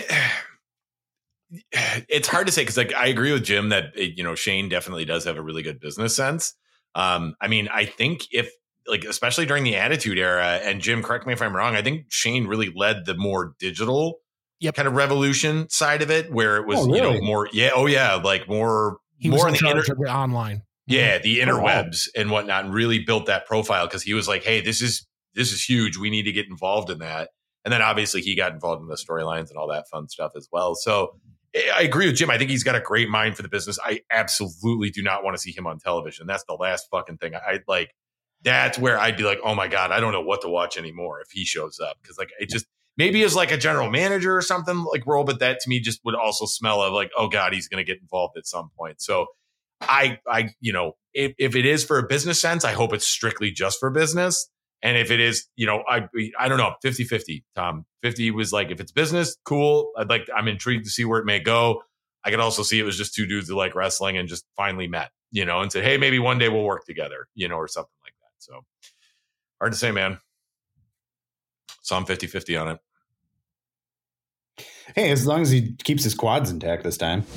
it's hard to say because like I agree with Jim that Shane definitely does have a really good business sense. I mean, I think if like especially during the Attitude Era, and Jim, correct me if I'm wrong, I think Shane really led the more digital kind of revolution side of it, where it was more like more he was more in in charge of the online. Yeah, the interwebs and whatnot, and really built that profile because he was like, hey, this is huge. We need to get involved in that. And then obviously he got involved in the storylines and all that fun stuff as well. So I agree with Jim. I think he's got a great mind for the business. I absolutely do not want to see him on television. That's the last fucking thing. I like, that's where I'd be like, oh my God, I don't know what to watch anymore if he shows up. Cause like, it just maybe as like a general manager or something like role, but that to me just would also smell of like, oh God, he's going to get involved at some point. So I if it is for a business sense, I hope it's strictly just for business. And if it is, I don't know, 50-50, Tom. 50 was like, if it's business, cool. I'm intrigued to see where it may go. I could also see it was just two dudes who like wrestling and just finally met, and said, hey, maybe one day we'll work together, or something like that. So hard to say, man. So I'm 50-50 on it. Hey, as long as he keeps his quads intact this time.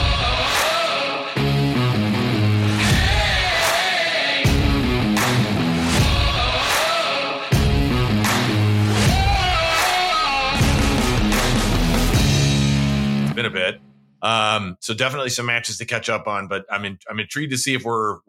Been a bit. So definitely some matches to catch up on, but I'm intrigued to see if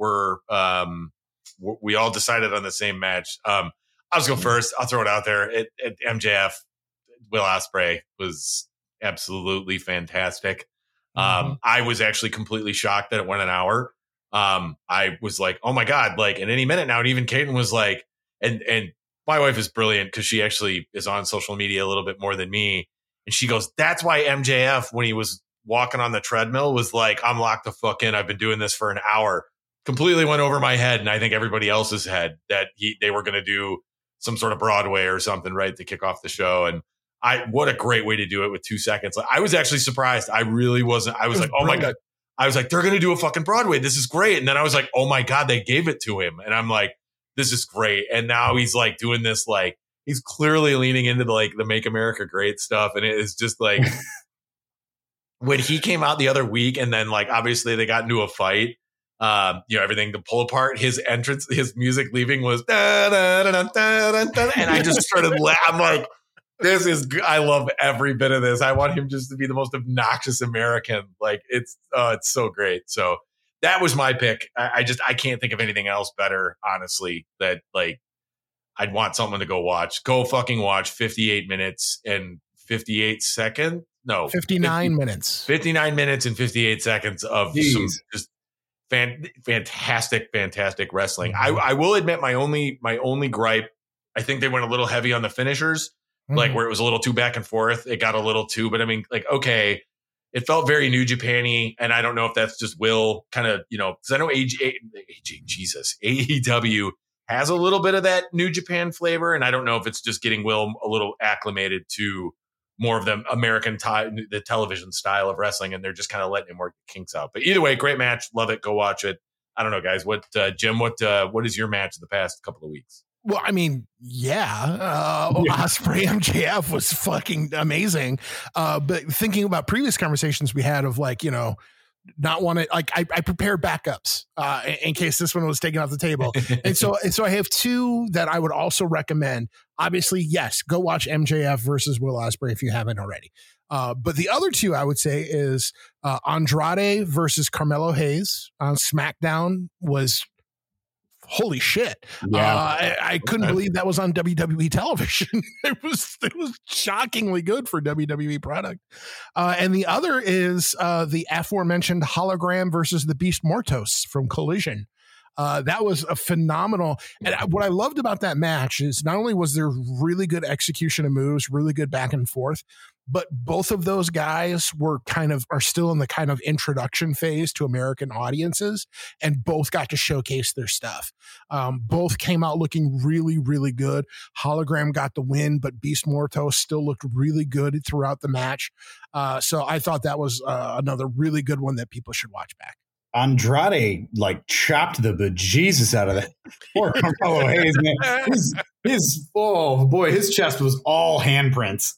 we all decided on the same match. I'll just go first. I'll throw it out there. MJF, Will Ospreay was absolutely fantastic. I was actually completely shocked that it went an hour. I was like, oh my God, like in any minute now. And even Caitlin was like, and my wife is brilliant because she actually is on social media a little bit more than me. And she goes, that's why MJF, when he was walking on the treadmill, was like, I'm locked the fuck in. I've been doing this for an hour. Completely went over my head. And I think everybody else's head that they were going to do some sort of Broadway or something, right, to kick off the show. And what a great way to do it with 2 seconds. I was actually surprised. I really wasn't. I was like, oh my God. I was like, they're going to do a fucking Broadway. This is great. And then I was like, oh my God, they gave it to him. And I'm like, this is great. And now he's like doing this, like, he's clearly leaning into the Make America Great stuff. And it is just like when he came out the other week and then like, obviously they got into a fight, everything to pull apart. His entrance, his music leaving was, da, da, da, da, da, da, and I just started I'm like, I love every bit of this. I want him just to be the most obnoxious American. Like it's so great. So that was my pick. I can't think of anything else better, honestly, that like, I'd want someone to go watch. Go fucking watch 58 minutes and 58 seconds. No, 59 minutes. 59 minutes and 58 seconds of some just fantastic wrestling. Mm-hmm. I will admit my only gripe, I think they went a little heavy on the finishers, like where it was a little too back and forth. It got a little too, but I mean, like, okay, it felt very New Japan-y, and I don't know if that's just Will kind of, because I know AEW has a little bit of that New Japan flavor. And I don't know if it's just getting Will a little acclimated to more of the American the television style of wrestling. And they're just kind of letting him work the kinks out. But either way, great match. Love it. Go watch it. I don't know, guys. What, Jim, what is your match of the past couple of weeks? Well, I mean, Osprey MJF was fucking amazing. But thinking about previous conversations we had of like, not want to like I prepare backups in case this one was taken off the table. and so I have two that I would also recommend. Obviously, yes, go watch MJF versus Will Ospreay if you haven't already. But the other two I would say is Andrade versus Carmelo Hayes on SmackDown was holy shit. Yeah. I couldn't believe that was on WWE television. It was shockingly good for WWE product. And the other is the aforementioned Hologram versus the Beast Mortos from Collision. That was a phenomenal. And what I loved about that match is not only was there really good execution of moves, really good back and forth, but both of those guys are still in the kind of introduction phase to American audiences, and both got to showcase their stuff. Both came out looking really, really good. Hologram got the win, but Beast Mortos still looked really good throughout the match. So I thought that was another really good one that people should watch back. Andrade like chopped the bejesus out of that poor Carmelo Hayes, man. His chest was all handprints.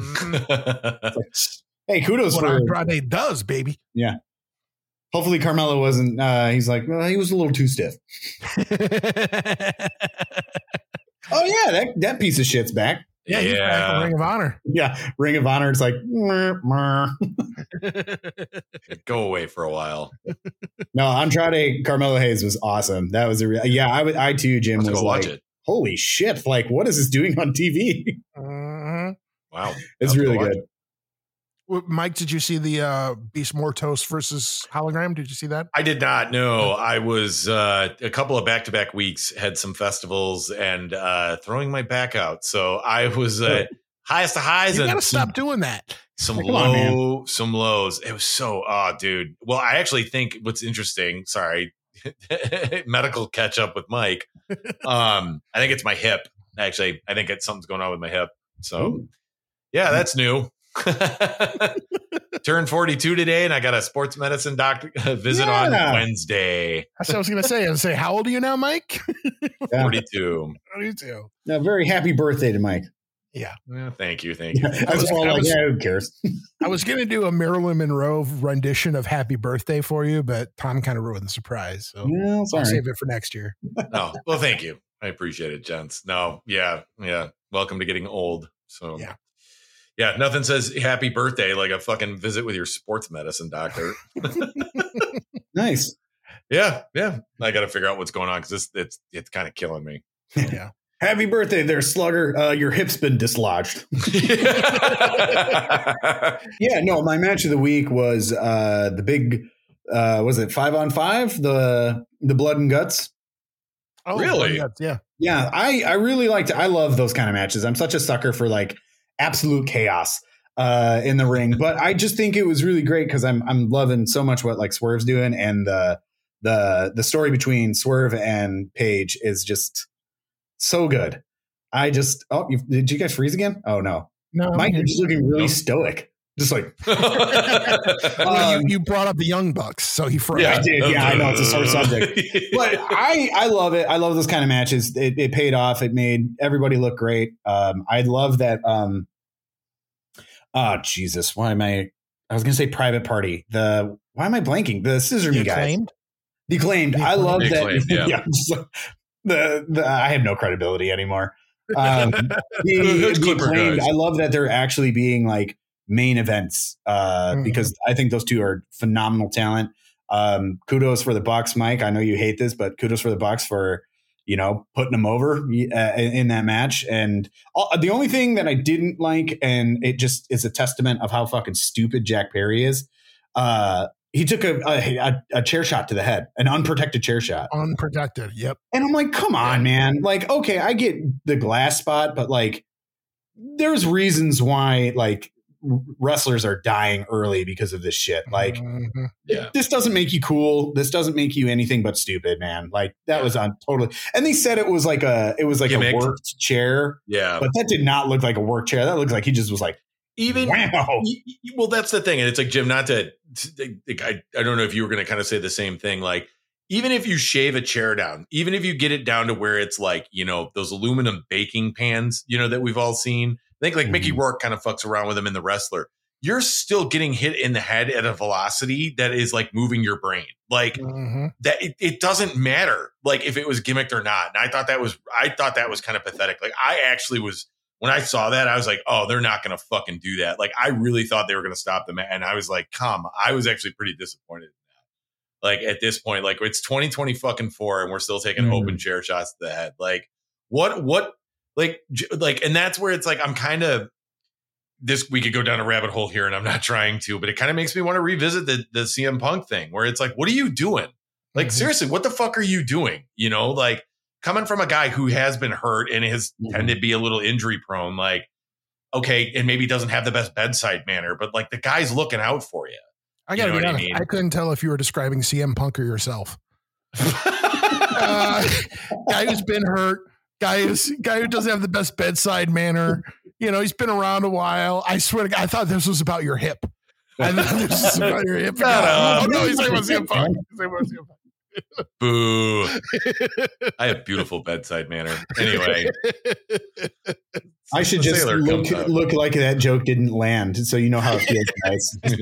Hey, kudos what for Andrade does, baby. Yeah. Hopefully Carmelo wasn't. He's like, well, he was a little too stiff. Oh yeah, that piece of shit's back. Yeah, he's back in Ring of Honor. Yeah, Ring of Honor. It's like, go away for a while. No, Andrade Carmelo Hayes was awesome. That was I too, Jim, was like, watch it. Holy shit! Like, what is this doing on TV? Wow, it's really good. Mike, did you see the Beast Mortos versus Hologram? Did you see that? I did not. No, I was a couple of back-to-back weeks, had some festivals and throwing my back out. So I was highest of highs. You got to stop doing that. Some lows. It was so, dude. Well, I actually think what's interesting, sorry, medical catch up with Mike. I think it's my hip. Actually, I think something's going on with my hip. So yeah, that's new. Turned 42 today, and I got a sports medicine doctor visit on Wednesday. That's what I was going to say. I was going to say, how old are you now, Mike? 42. 42. Now, very happy birthday to Mike. Yeah. Thank you. Who cares? I was going to do a Marilyn Monroe rendition of Happy Birthday for you, but Tom kind of ruined the surprise. So I'll save it for next year. No. Well, thank you. I appreciate it, gents. No. Yeah. Welcome to getting old. So yeah, nothing says happy birthday like a fucking visit with your sports medicine doctor. Nice. Yeah. I got to figure out what's going on because it's kind of killing me. Yeah. Happy birthday there, Slugger. Your hip's been dislodged. Yeah, no, my match of the week was the big, was it 5-on-5? The Blood and Guts. Oh, really? Yeah. Yeah, I really liked it. I love those kind of matches. I'm such a sucker for like absolute chaos in the ring, but I just think it was really great because I'm loving so much what like Swerve's doing, and the story between Swerve and Paige is just so good. Did you guys freeze again? Oh no, Mike is looking really stoic. Just like you brought up the Young Bucks, so he froze. Yeah, I did. Yeah, I know it's a sore subject, but I love it. I love those kind of matches. It paid off. It made everybody look great. I love that. Oh Jesus, why am I was going to say Private Party. Why am I blanking? The Scissor Me guys. Declaimed. I love that. Yeah. I have no credibility anymore. Declaimed. I love that they're actually being like main events because I think those two are phenomenal talent. Kudos for the Bucks, Mike. I know you hate this, but kudos for the Bucks for putting them over in that match. And the only thing that I didn't like, and it just is a testament of how fucking stupid Jack Perry is. He took a chair shot to the head, an unprotected chair shot. Unprotected, yep. And I'm like, come on, man. Like, okay, I get the glass spot, but like, there's reasons why like wrestlers are dying early because of this shit. Like, this doesn't make you cool. This doesn't make you anything but stupid, man. Like that was on totally. And they said it was like a worked chair. Yeah, but that did not look like a work chair. That looked like he just was like. Even wow. Well, that's the thing, and it's like Jim. Not to, I don't know if you were going to kind of say the same thing. Like even if you shave a chair down, even if you get it down to where it's like, those aluminum baking pans, that we've all seen. I think like Mickey Rourke kind of fucks around with them in The Wrestler. You're still getting hit in the head at a velocity that is like moving your brain. Like that, it doesn't matter like if it was gimmicked or not. And I thought that was kind of pathetic. Like I actually was, when I saw that, I was like, oh, they're not going to fucking do that. Like I really thought they were going to stop them. And I was like, I was actually pretty disappointed in that. Like at this point, like it's 2024 and we're still taking open chair shots to the head. Like what, like, and that's where it's like, I'm kind of, we could go down a rabbit hole here and I'm not trying to, but it kind of makes me want to revisit the CM Punk thing where it's like, what are you doing? Like, seriously, what the fuck are you doing? Like coming from a guy who has been hurt and has tended to be a little injury prone, like, okay. And maybe doesn't have the best bedside manner, but like the guy's looking out for you. I gotta be honest. I couldn't tell if you were describing CM Punk or yourself. Guy who's been hurt, guy who doesn't have the best bedside manner. He's been around a while. I swear to God, I thought this was about your hip. I thought this was about your hip. No, he's talking about CM Punk. Boo. I have beautiful bedside manner. Anyway. I should just look like that joke didn't land so you know how it feels,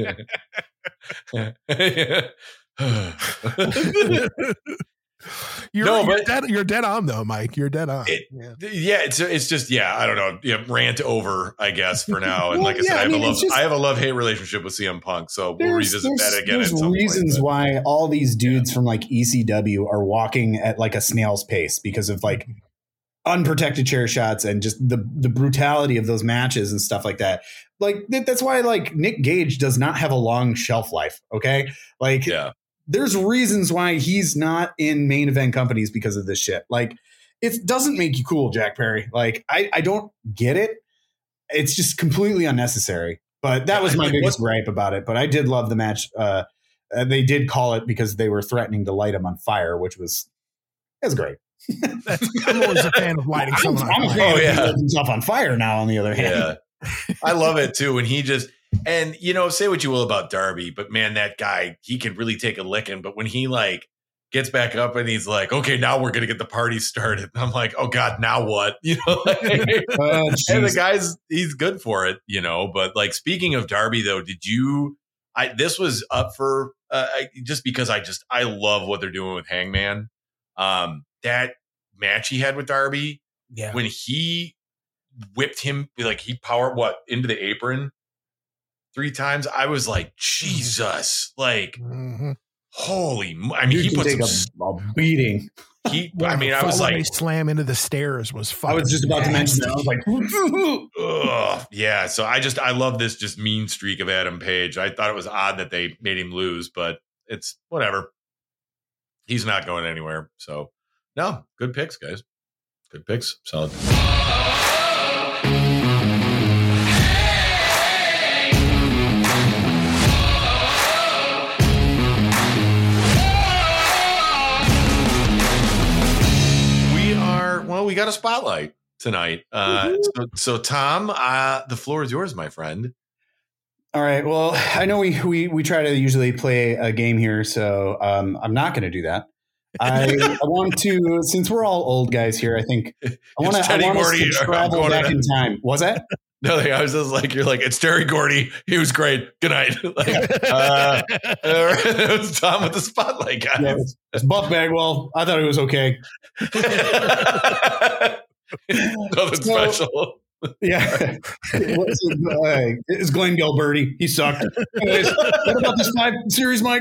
guys. You're dead on though, Mike. You're dead on. It's just I don't know. Rant over, I guess, for now. And like I said, I have a love-hate relationship with CM Punk, so we'll revisit that again. There's reasons why all these dudes from like ECW are walking at like a snail's pace because of like unprotected chair shots and just the brutality of those matches and stuff like that. Like that's why like Nick Gage does not have a long shelf life. Okay, like there's reasons why he's not in main event companies because of this shit. Like it doesn't make you cool, Jack Perry. Like I don't get it. It's just completely unnecessary. But that was my biggest gripe about it. But I did love the match. They did call it because they were threatening to light him on fire, which was great. I'm always a fan of lighting someone on fire. I'm a fan of lighting himself on fire now, on the other hand. I love it too. When he just, and say what you will about Darby, but man, that guy, he can really take a licking. But when he like gets back up and he's like, okay, now we're going to get the party started. I'm like, oh God, now what? And the guy's, he's good for it, but like, speaking of Darby though, this was up for, just because I love what they're doing with Hangman. That match he had with Darby, when he whipped him, like he powered into the apron 3 times. I was like, Jesus, like, holy! I mean, he put a beating. I was like, slam into the stairs was fun. I was just about to mention that. I was like, yeah. So I love this just mean streak of Adam Page. I thought it was odd that they made him lose, but it's whatever. He's not going anywhere. So no, good picks, guys. Good picks. Solid. We got a spotlight tonight. So Tom, the floor is yours, my friend. All right. Well, I know we try to usually play a game here, so I'm not going to do that. I want to, since we're all old guys here, I think I want us to travel back in time. Was that? No, I was just like, you're like, it's Terry Gordy. He was great. Good night. It was Tom with the spotlight, guys. Yeah, it's Buff Bagwell. I thought it was okay. Nothing special. Yeah. It's Glenn Gilberti. He sucked. Anyways, what about this 5 series, Mike?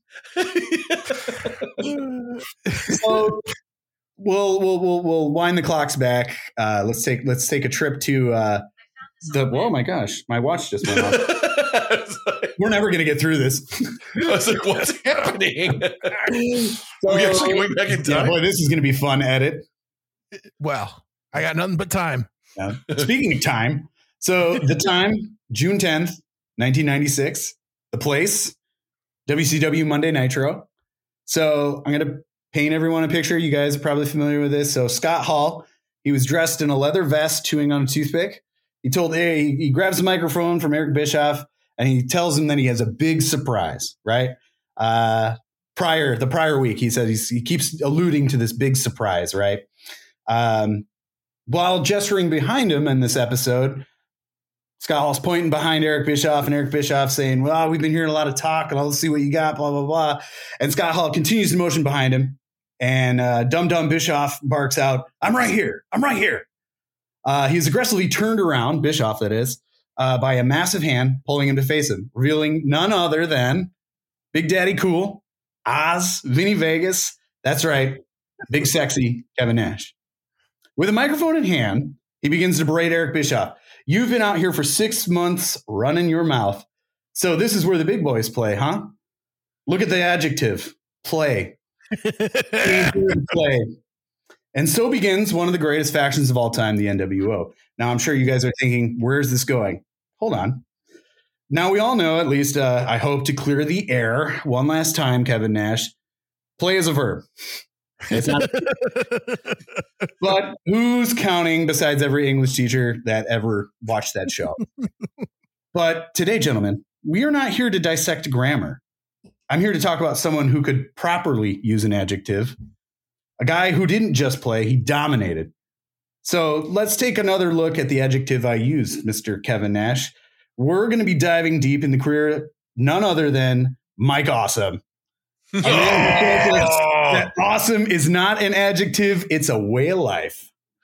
So we'll wind the clocks back. Let's take a trip to oh my gosh, my watch just went off. We're never going to get through this. I was like, what's happening? Are we actually going back in time? Yeah, boy, this is going to be fun edit. Well, I got nothing but time. Yeah. Speaking of time, so the time, June 10th, 1996, the place, WCW Monday Nitro. So I'm going to paint everyone a picture. You guys are probably familiar with this. So Scott Hall, he was dressed in a leather vest, chewing on a toothpick. He grabs the microphone from Eric Bischoff and he tells him that he has a big surprise, right? the prior week, he said he keeps alluding to this big surprise, right? While gesturing behind him in this episode, Scott Hall's pointing behind Eric Bischoff, and Eric Bischoff saying, well, we've been hearing a lot of talk, and I'll see what you got, blah, blah, blah. And Scott Hall continues to motion behind him, and Dum Bischoff barks out, I'm right here. I'm right here. He's aggressively turned around, Bischoff that is, by a massive hand pulling him to face him, revealing none other than Big Daddy Cool, Oz, Vinny Vegas. That's right, big sexy Kevin Nash. With a microphone in hand, he begins to berate Eric Bischoff. You've been out here for 6 months running your mouth. So this is where the big boys play, huh? Look at the adjective, play. Play. And so begins one of the greatest factions of all time, the NWO. Now, I'm sure you guys are thinking, where's this going? Hold on. Now, we all know, at least I hope to clear the air one last time, Kevin Nash. Play is a verb. It's not. But who's counting besides every English teacher that ever watched that show? But today, gentlemen, we are not here to dissect grammar. I'm here to talk about someone who could properly use an adjective. A guy who didn't just play, he dominated. So let's take another look at the adjective I used, Mr. Kevin Nash. We're going to be diving deep in the career, none other than Mike Awesome. That awesome is not an adjective, it's a way of life.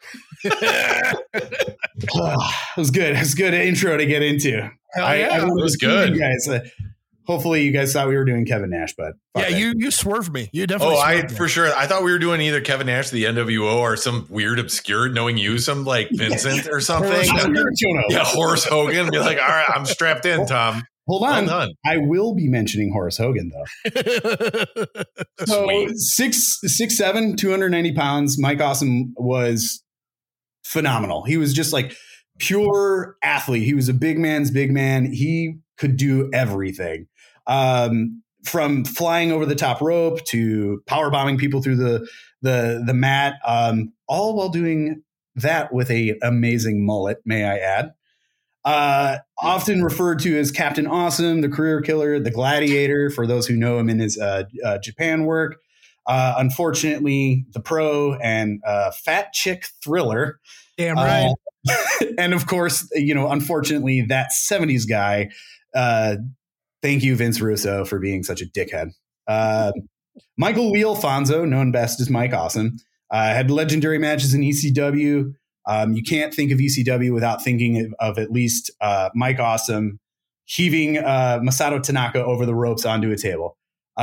It was good. It was a good intro to get into. It was good. You guys, hopefully you guys thought we were doing Kevin Nash, but yeah, you swerved me. You definitely. I for sure. I thought we were doing either Kevin Nash, the NWO, or some weird obscure knowing you, some like Vincent or something. Yeah, Horace Hogan. Be like, all right, I'm strapped in, Tom. Hold on. Well, I will be mentioning Horace Hogan, though. So 6'7", 290 pounds. Mike Awesome was phenomenal. He was just like pure athlete. He was a big man's big man. He could do everything. From flying over the top rope to power bombing people through the mat, all while doing that with a amazing mullet, may I add. Often referred to as Captain Awesome, the career killer, the gladiator, for those who know him in his Japan work. Unfortunately, the pro and fat chick thriller. Damn right. And of course, unfortunately, that 70s guy. Thank you, Vince Russo, for being such a dickhead. Michael Lee Alfonso, known best as Mike Awesome, had legendary matches in ECW. You can't think of ECW without thinking of at least Mike Awesome heaving Masato Tanaka over the ropes onto a table.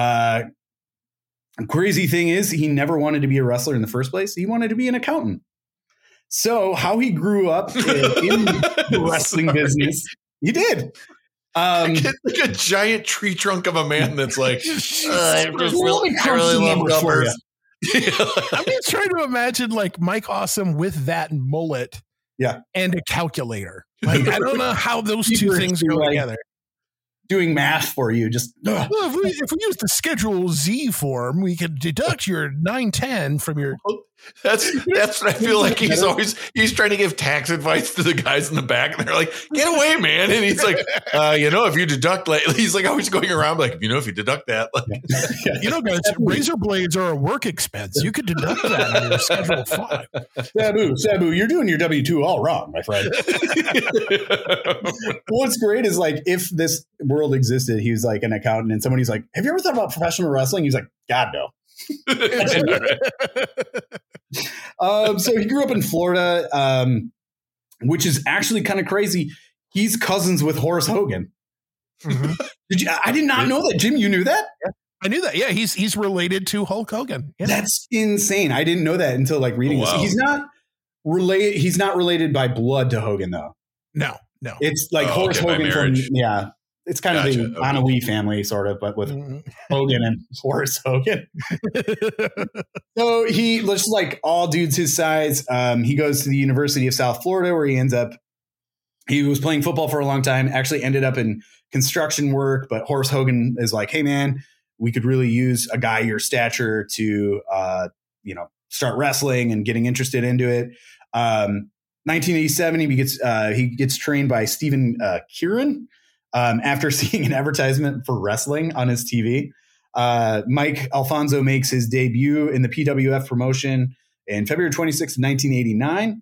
Crazy thing is, he never wanted to be a wrestler in the first place. He wanted to be an accountant. So how he grew up in the wrestling business, he did. Like a giant tree trunk of a man that's like, I really love numbers. I'm just trying to imagine like Mike Awesome with that mullet, and a calculator. Like I don't know how those two things go together. Doing math for you, just well, if we use the Schedule Z form, we could deduct your 910 from your. That's what I feel like. He's trying to give tax advice to the guys in the back, and they're like, "Get away, man!" And he's like, if you deduct, like, he's like always going around like, if you deduct that, like, guys, razor blades are a work expense. You could deduct that on your Schedule 5. Sabu, you're doing your W-2 all wrong, my friend. What's great is like if this world existed, he was like an accountant, and somebody's like, "Have you ever thought about professional wrestling?" He's like, "God, no." So he grew up in Florida, which is actually kind of crazy. He's cousins with Horace Hogan. Mm-hmm. I did not know that, Jim. You knew that? Yeah, I knew that. Yeah, he's related to Hulk Hogan. Yeah. That's insane. I didn't know that until like reading this. He's not related. He's not related by blood to Hogan, though. No. It's like Horace Hogan from It's kind of the Anawee family, sort of, but with Hogan and Horace Hogan. So he looks like all dudes his size. He goes to the University of South Florida, where he was playing football for a long time, actually ended up in construction work. But Horace Hogan is like, "Hey, man, we could really use a guy your stature to, start wrestling and getting interested into it." 1987, he gets trained by Stephen Kieran. After seeing an advertisement for wrestling on his TV. Mike Alfonso makes his debut in the PWF promotion in February 26th, 1989.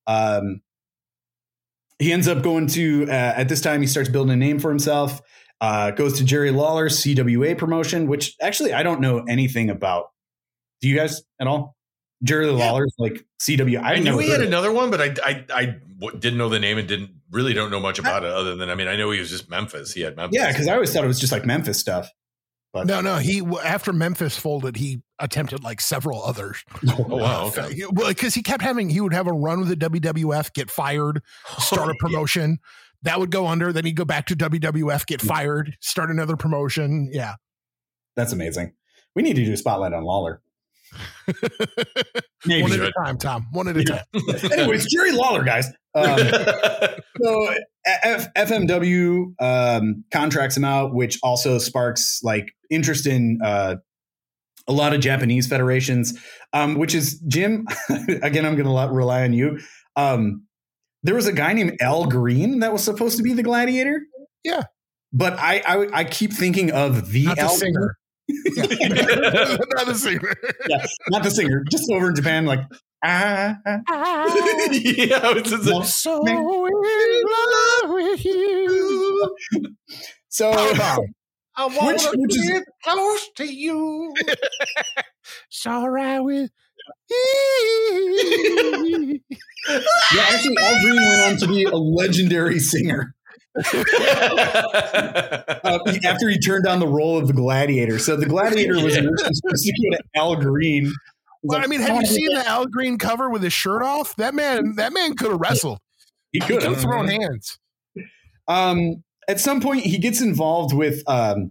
He ends up going to, at this time, he starts building a name for himself, goes to Jerry Lawler's CWA promotion, which actually I don't know anything about. Do you guys at all? Jerry Lawler's like CWA. I knew he had another one, but I didn't know the name and don't know much about it other than, I know he was just Memphis. He had Memphis. Yeah, because I always thought it was just like Memphis stuff. But No, he after Memphis folded, he attempted like several others. Oh wow, okay. Well, because he would have a run with the WWF, get fired, start a promotion. That would go under. Then he'd go back to WWF, get fired, start another promotion. Yeah, that's amazing. We need to do a spotlight on Lawler. Maybe. One at a time, Tom. One at a time. Anyways, Jerry Lawler, guys. So FMW contracts him out, which also sparks like interest in a lot of Japanese federations, which is, Jim, again, I'm going to rely on you. There was a guy named Al Green that was supposed to be the Gladiator. Yeah. But I keep thinking of the Not Al the singer. Yeah. Not the singer. Yeah, not the singer. Just over in Japan, like yeah, it's so in love with you. So I want to which is get close to you. It's all right with yeah, actually, Al Green went on to be a legendary singer. After he turned down the role of the Gladiator. So the Gladiator was originally supposed to go to Al Green. Well, have you seen the Al Green cover with his shirt off? That man could have wrestled. He could have thrown hands. At some point, he gets involved with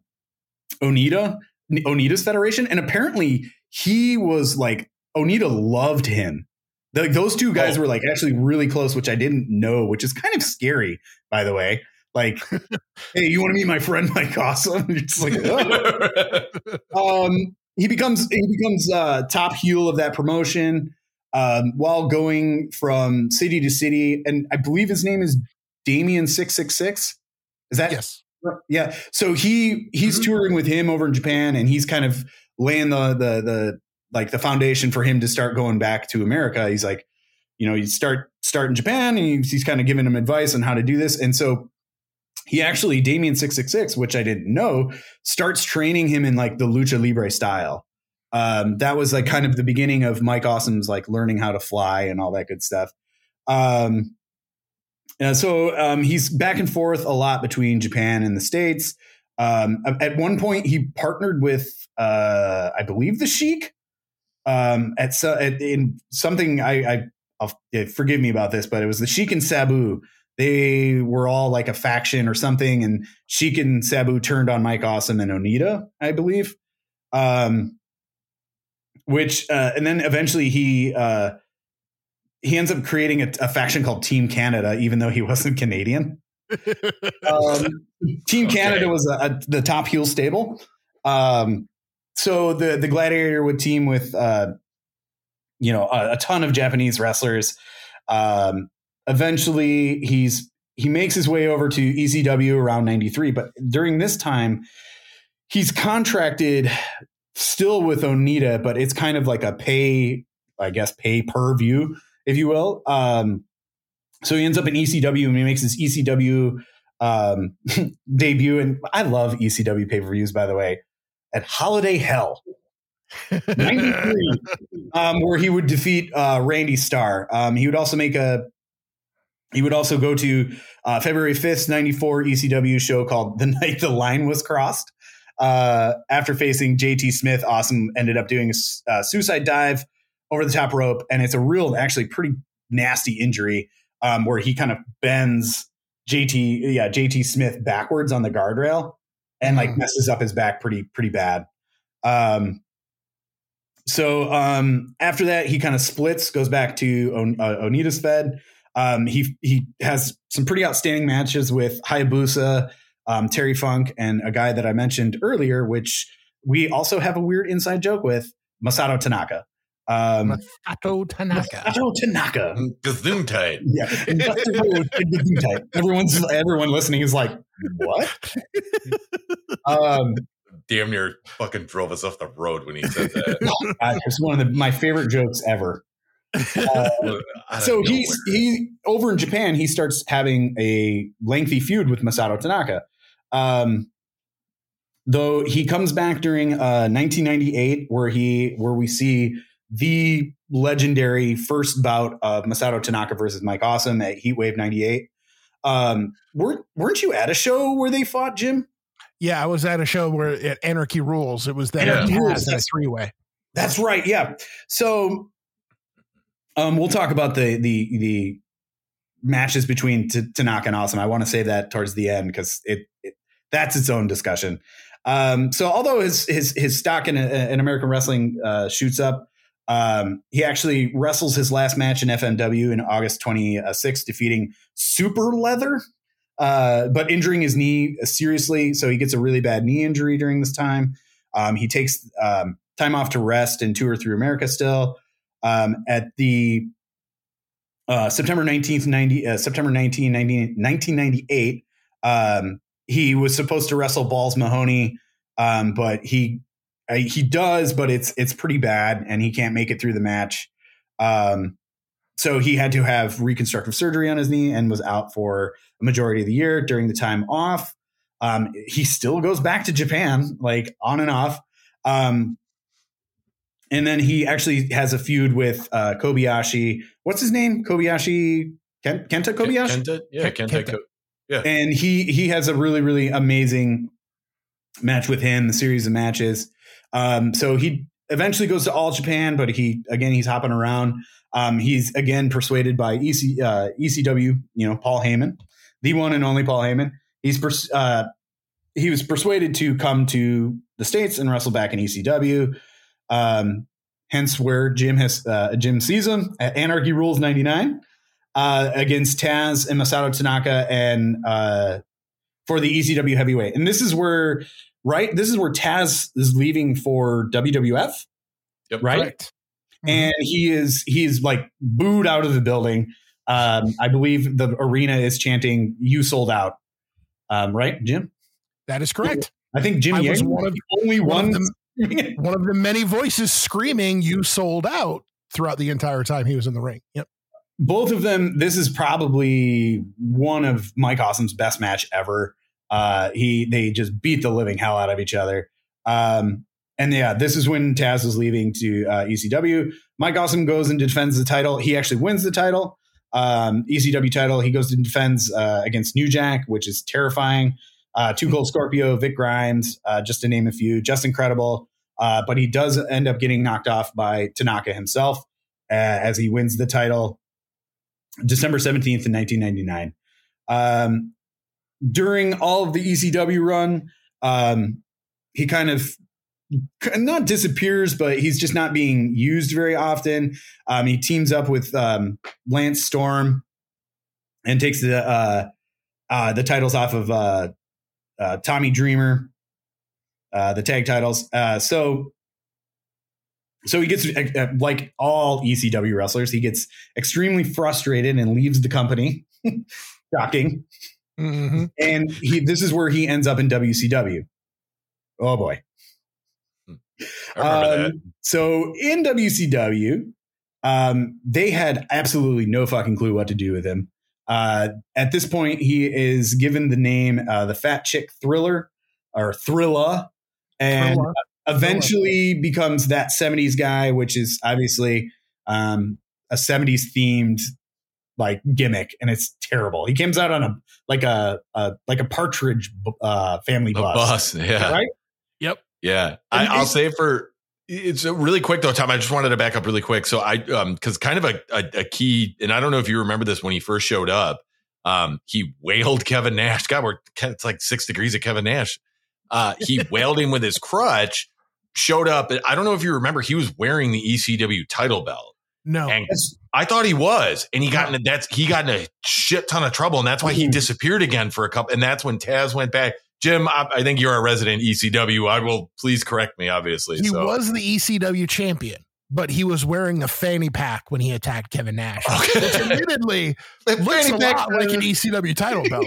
Onita's federation, and apparently he was like, Onita loved him. Like those two guys were like actually really close, which I didn't know, which is kind of scary, by the way. Like, hey, you want to meet my friend Mike Awesome? You're just like, oh. He becomes top heel of that promotion while going from city to city, and I believe his name is Damien 666. Is that yes? Yeah. So he's touring with him over in Japan, and he's kind of laying the foundation for him to start going back to America. He's like, you start in Japan, and he's kind of giving him advice on how to do this. And so he actually, Damien 666, which I didn't know, starts training him in like the lucha libre style. That was like kind of the beginning of Mike Awesome's like learning how to fly and all that good stuff. So he's back and forth a lot between Japan and the States. At one point he partnered with, I believe, the Sheik. In something forgive me about this, but it was the Sheik and Sabu. They were all like a faction or something, and Sheik and Sabu turned on Mike Awesome and Onita, I believe. And then eventually he ends up creating a faction called Team Canada, even though he wasn't Canadian. Team Canada was the top heel stable. So the Gladiator would team with, a ton of Japanese wrestlers. Eventually he makes his way over to ECW around 93. But during this time, he's contracted still with Onita, but it's kind of like a pay per view, if you will. So he ends up in ECW, and he makes his ECW debut. And I love ECW pay-per-views, by the way, at Holiday Hell. 93, where he would defeat Randy Starr. He would also go to February 5th, 94 ECW show called The Night the Line Was Crossed. After facing JT Smith, Awesome ended up doing a suicide dive over the top rope, and it's a real, actually pretty nasty injury where he kind of bends JT Smith backwards on the guardrail and like messes up his back pretty bad. So after that, he kind of splits, goes back to Onita's Fed. He has some pretty outstanding matches with Hayabusa, Terry Funk, and a guy that I mentioned earlier, which we also have a weird inside joke with, Masato Tanaka. Masato Tanaka. Gesundheit. Yeah. Gesundheit. Everyone listening is like, what? damn near fucking drove us off the road when he said that. It's one of my favorite jokes ever. So he over in Japan, he starts having a lengthy feud with Masato Tanaka. Though he comes back during 1998, where we see the legendary first bout of Masato Tanaka versus Mike Awesome at Heatwave 98. Weren't you at a show where they fought, Jim? Yeah, I was at a show where at Anarchy Rules. It was that Taz in a three-way. That's right. Yeah. So we'll talk about the matches between Tanaka and Awesome. I want to say that towards the end because that's its own discussion. So although his stock in American wrestling shoots up, he actually wrestles his last match in FMW in August 26, defeating Super Leather, but injuring his knee seriously. So he gets a really bad knee injury during this time. He takes time off to rest and tour through America still. At the September 1998, he was supposed to wrestle Balls Mahoney, but he does, but it's pretty bad, and he can't make it through the match. So he had to have reconstructive surgery on his knee and was out for a majority of the year. During the time off, he still goes back to Japan, like on and off. And then he actually has a feud with Kobayashi. What's his name? Kobayashi? Kenta Kobayashi? Kenta. Yeah. And he has a really, really amazing match with him, the series of matches. So he eventually goes to All Japan, but he's hopping around. He's again persuaded by ECW, Paul Heyman, the one and only Paul Heyman. He was persuaded to come to the States and wrestle back in ECW. Hence where Jim sees him at Anarchy Rules 99 against Taz and Masato Tanaka and for the ECW heavyweight. And this is where Taz is leaving for WWF. Yep, right. Correct. And he is like booed out of the building. I believe the arena is chanting, "You sold out." Right, Jim? That is correct. I think Jim Yang was the only one of the many voices screaming, "You sold out," throughout the entire time he was in the ring. Yep. Both of them. This is probably one of Mike Awesome's best match ever. They just beat the living hell out of each other. And yeah, this is when Taz was leaving to ECW. Mike Awesome goes and defends the title. He actually wins the title, ECW title. He goes and defends against New Jack, which is terrifying. Too Cold Scorpio, Vic Grimes, just to name a few. Just incredible. But he does end up getting knocked off by Tanaka himself as he wins the title December 17th in 1999. During all of the ECW run, he kind of not disappears, but he's just not being used very often. He teams up with Lance Storm and takes the titles off of Tommy Dreamer, the tag titles. So he gets, like all ECW wrestlers, he gets extremely frustrated and leaves the company. Shocking. Mm-hmm. And this is where he ends up in WCW. Oh boy. I remember that. So in WCW, they had absolutely no fucking clue what to do with him. At this point, he is given the name the Fat Chick Thriller or Thrilla, and eventually becomes that 70s guy, which is obviously a 70s themed like gimmick, and it's terrible. He comes out on a Partridge family bus. Yeah. Right. Yep. Yeah. I'll say it's really quick though, Tom. I just wanted to back up really quick. So because kind of a key, and I don't know if you remember this when he first showed up, he wailed Kevin Nash. God, it's like 6 degrees of Kevin Nash. He wailed him with his crutch, showed up. I don't know if you remember, he was wearing the ECW title belt. No. And I thought he was, and he got in a shit ton of trouble, and that's why he disappeared again for a couple. And that's when Taz went back. Jim, I think you're a resident ECW. I will, please correct me, obviously. He was the ECW champion. but he was wearing a fanny pack when he attacked Kevin Nash, Okay. which admittedly looks a lot like an ECW title belt.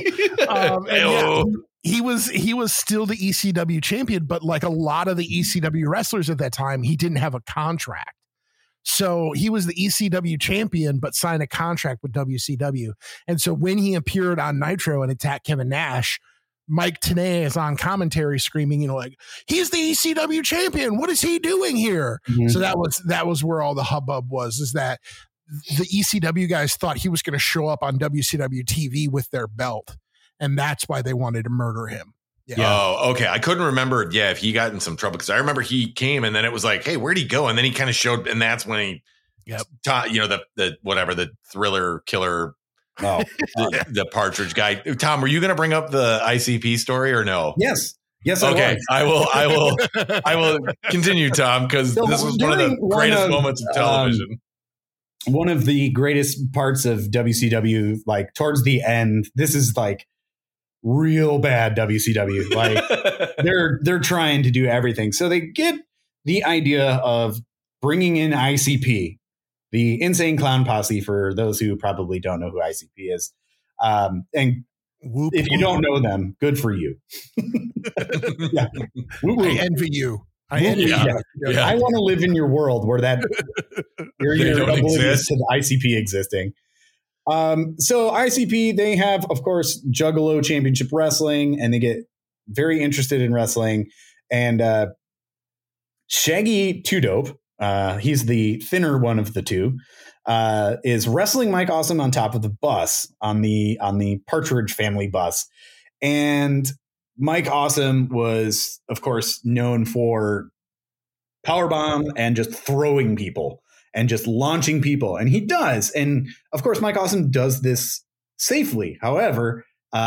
He was still the ECW champion, but like a lot of the ECW wrestlers at that time, he didn't have a contract. So he was the ECW champion, but signed a contract with WCW. And so when he appeared on Nitro and attacked Kevin Nash, Mike Tenay is on commentary screaming, like, he's the ECW champion. What is he doing here? Mm-hmm. So that was where all the hubbub was, is that the ECW guys thought he was going to show up on WCW TV with their belt. And that's why they wanted to murder him. Yeah. Oh, okay. I couldn't remember. Yeah, if he got in some trouble, because I remember he came and then it was like, hey, where'd he go? And then he kind of showed, and that's when he, the Thriller killer, the Partridge guy. Tom, were you going to bring up the ICP story or no? Yes. Okay. I will continue, Tom, because this was one of the greatest moments of television. One of the greatest parts of WCW, like towards the end, this is like real bad WCW. Like they're trying to do everything. So they get the idea of bringing in ICP, the Insane Clown Posse, for those who probably don't know who ICP is. And if you don't know them, good for you. I envy you. I want to live in your world where that you're oblivious to the ICP existing. So ICP, they have, of course, Juggalo Championship Wrestling, and they get very interested in wrestling. And Shaggy 2 Dope, he's the thinner one of the two, is wrestling Mike Awesome on top of the bus, on the Partridge family bus. And Mike Awesome was, of course, known for powerbomb and just throwing people and just launching people. And he does. And of course, Mike Awesome does this safely. However,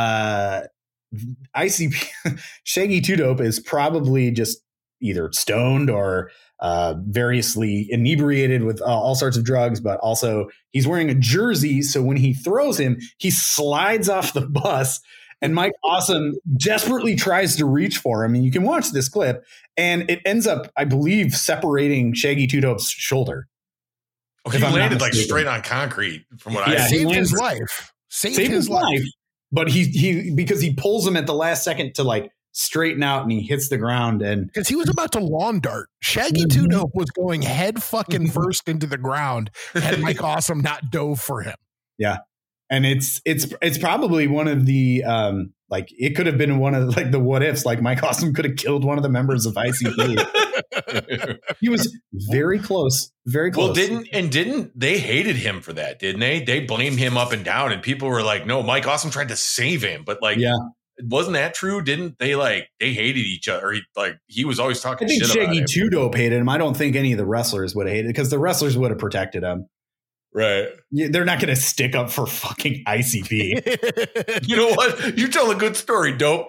ICP Shaggy 2 Dope is probably just either stoned or variously inebriated with all sorts of drugs, but also he's wearing a jersey. So when he throws him, he slides off the bus. And Mike Awesome desperately tries to reach for him. And you can watch this clip. And it ends up, I believe, separating Shaggy 2 Dope's shoulder. Oh, he landed like straight on concrete from what I see. Saved his life. Saved his life. But he because he pulls him at the last second to like straighten out, and he hits the ground. And because he was about to lawn dart. Shaggy 2 Dope was going head fucking first into the ground had Mike Awesome not dove for him. Yeah. And it's probably one of the like it could have been one of like the what ifs. Like Mike Awesome could have killed one of the members of ICP. He was very close, very close. Well, didn't they hated him for that? Didn't they? They blamed him up and down, and people were like, "No, Mike Awesome tried to save him." But like, wasn't that true? Didn't they they hated each other? He was always talking. I think shit Shaggy about 2 Dope hated him. I don't think any of the wrestlers would have hated it because the wrestlers would have protected him. Right. They're not going to stick up for fucking ICP. You know what? You tell a good story, Dope.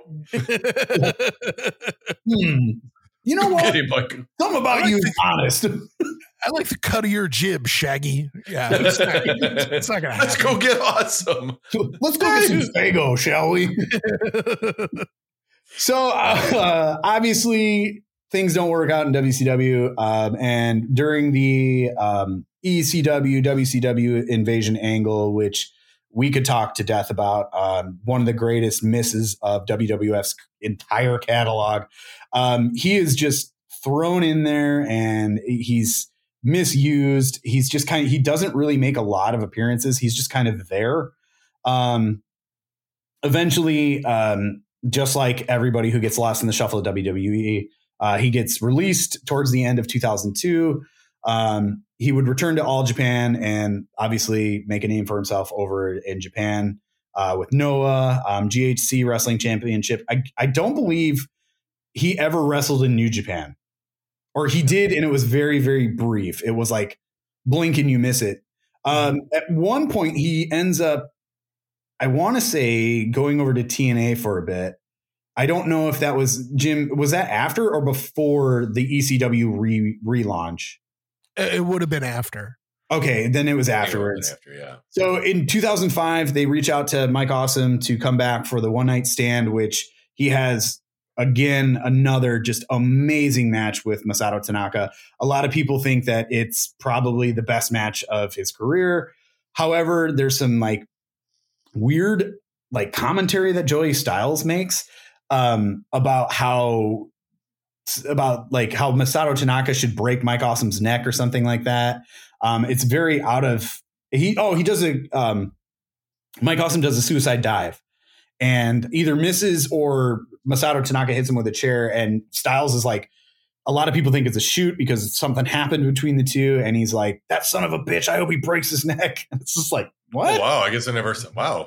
You know what? Something about you is honest. I like the cut of your jib, Shaggy. Yeah. It's not going to happen. Let's go get Awesome. Let's go get some Fago, shall we? So, obviously, things don't work out in WCW. And during the ECW, WCW invasion angle, which we could talk to death about, one of the greatest misses of WWF's entire catalog. He is just thrown in there and he's misused. He's just he doesn't really make a lot of appearances. He's just kind of there. Eventually, just like everybody who gets lost in the shuffle of WWE, he gets released towards the end of 2002. He would return to All Japan and obviously make a name for himself over in Japan with Noah, GHC Wrestling Championship. I don't believe he ever wrestled in New Japan, or he did, and it was very, very brief. It was like blink and you miss it. At one point, he ends up, I want to say, going over to TNA for a bit. I don't know if that was, Jim, was that after or before the ECW relaunch? It would have been after. Okay, then it was afterwards. So in 2005, they reach out to Mike Awesome to come back for the One Night Stand, which he has again, another just amazing match with Masato Tanaka. A lot of people think that it's probably the best match of his career. However, there's some like weird like commentary that Joey Styles makes about how Masato Tanaka should break Mike Awesome's neck or something like that. It's very out of he does a Mike Awesome does a suicide dive and either misses or Masato Tanaka hits him with a chair, and Styles is like, a lot of people think it's a shoot because something happened between the two, and he's like, that son of a bitch, I hope he breaks his neck. It's just like, what? Oh, wow, I guess I never said. Wow,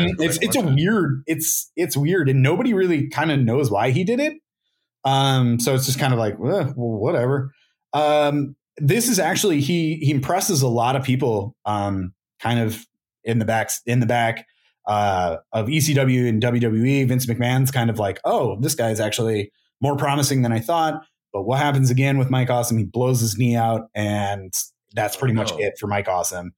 it's weird, and nobody really kind of knows why he did it. So it's just kind of like, well, whatever. This is actually he impresses a lot of people, kind of in the back of ECW and WWE. Vince McMahon's kind of like, oh, this guy is actually more promising than I thought. But what happens again with Mike Awesome? He blows his knee out, and that's pretty much it for Mike Awesome.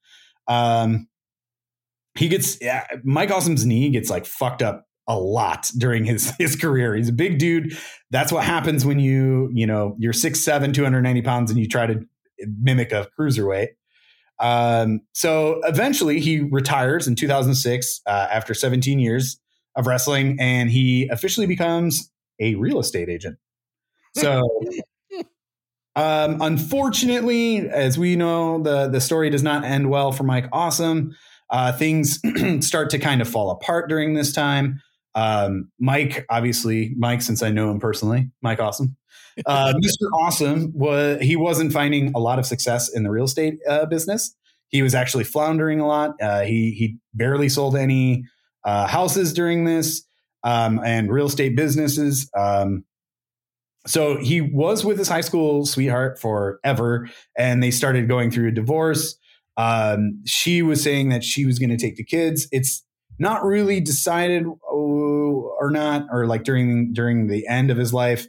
Mike Awesome's knee gets like fucked up a lot during his career. He's a big dude. That's what happens when you're 6'7", 290 pounds, and you try to mimic a cruiserweight. So eventually he retires in 2006 after 17 years of wrestling, and he officially becomes a real estate agent. So unfortunately, as we know, the story does not end well for Mike Awesome. Things start to kind of fall apart during this time. Mike, since I know him personally, Mike Awesome, Mr. Awesome he wasn't finding a lot of success in the real estate business. He was actually floundering a lot. He barely sold any houses during this and real estate businesses. So he was with his high school sweetheart forever, and they started going through a divorce. She was saying that she was going to take the kids. It's not really decided or not, or like during the end of his life,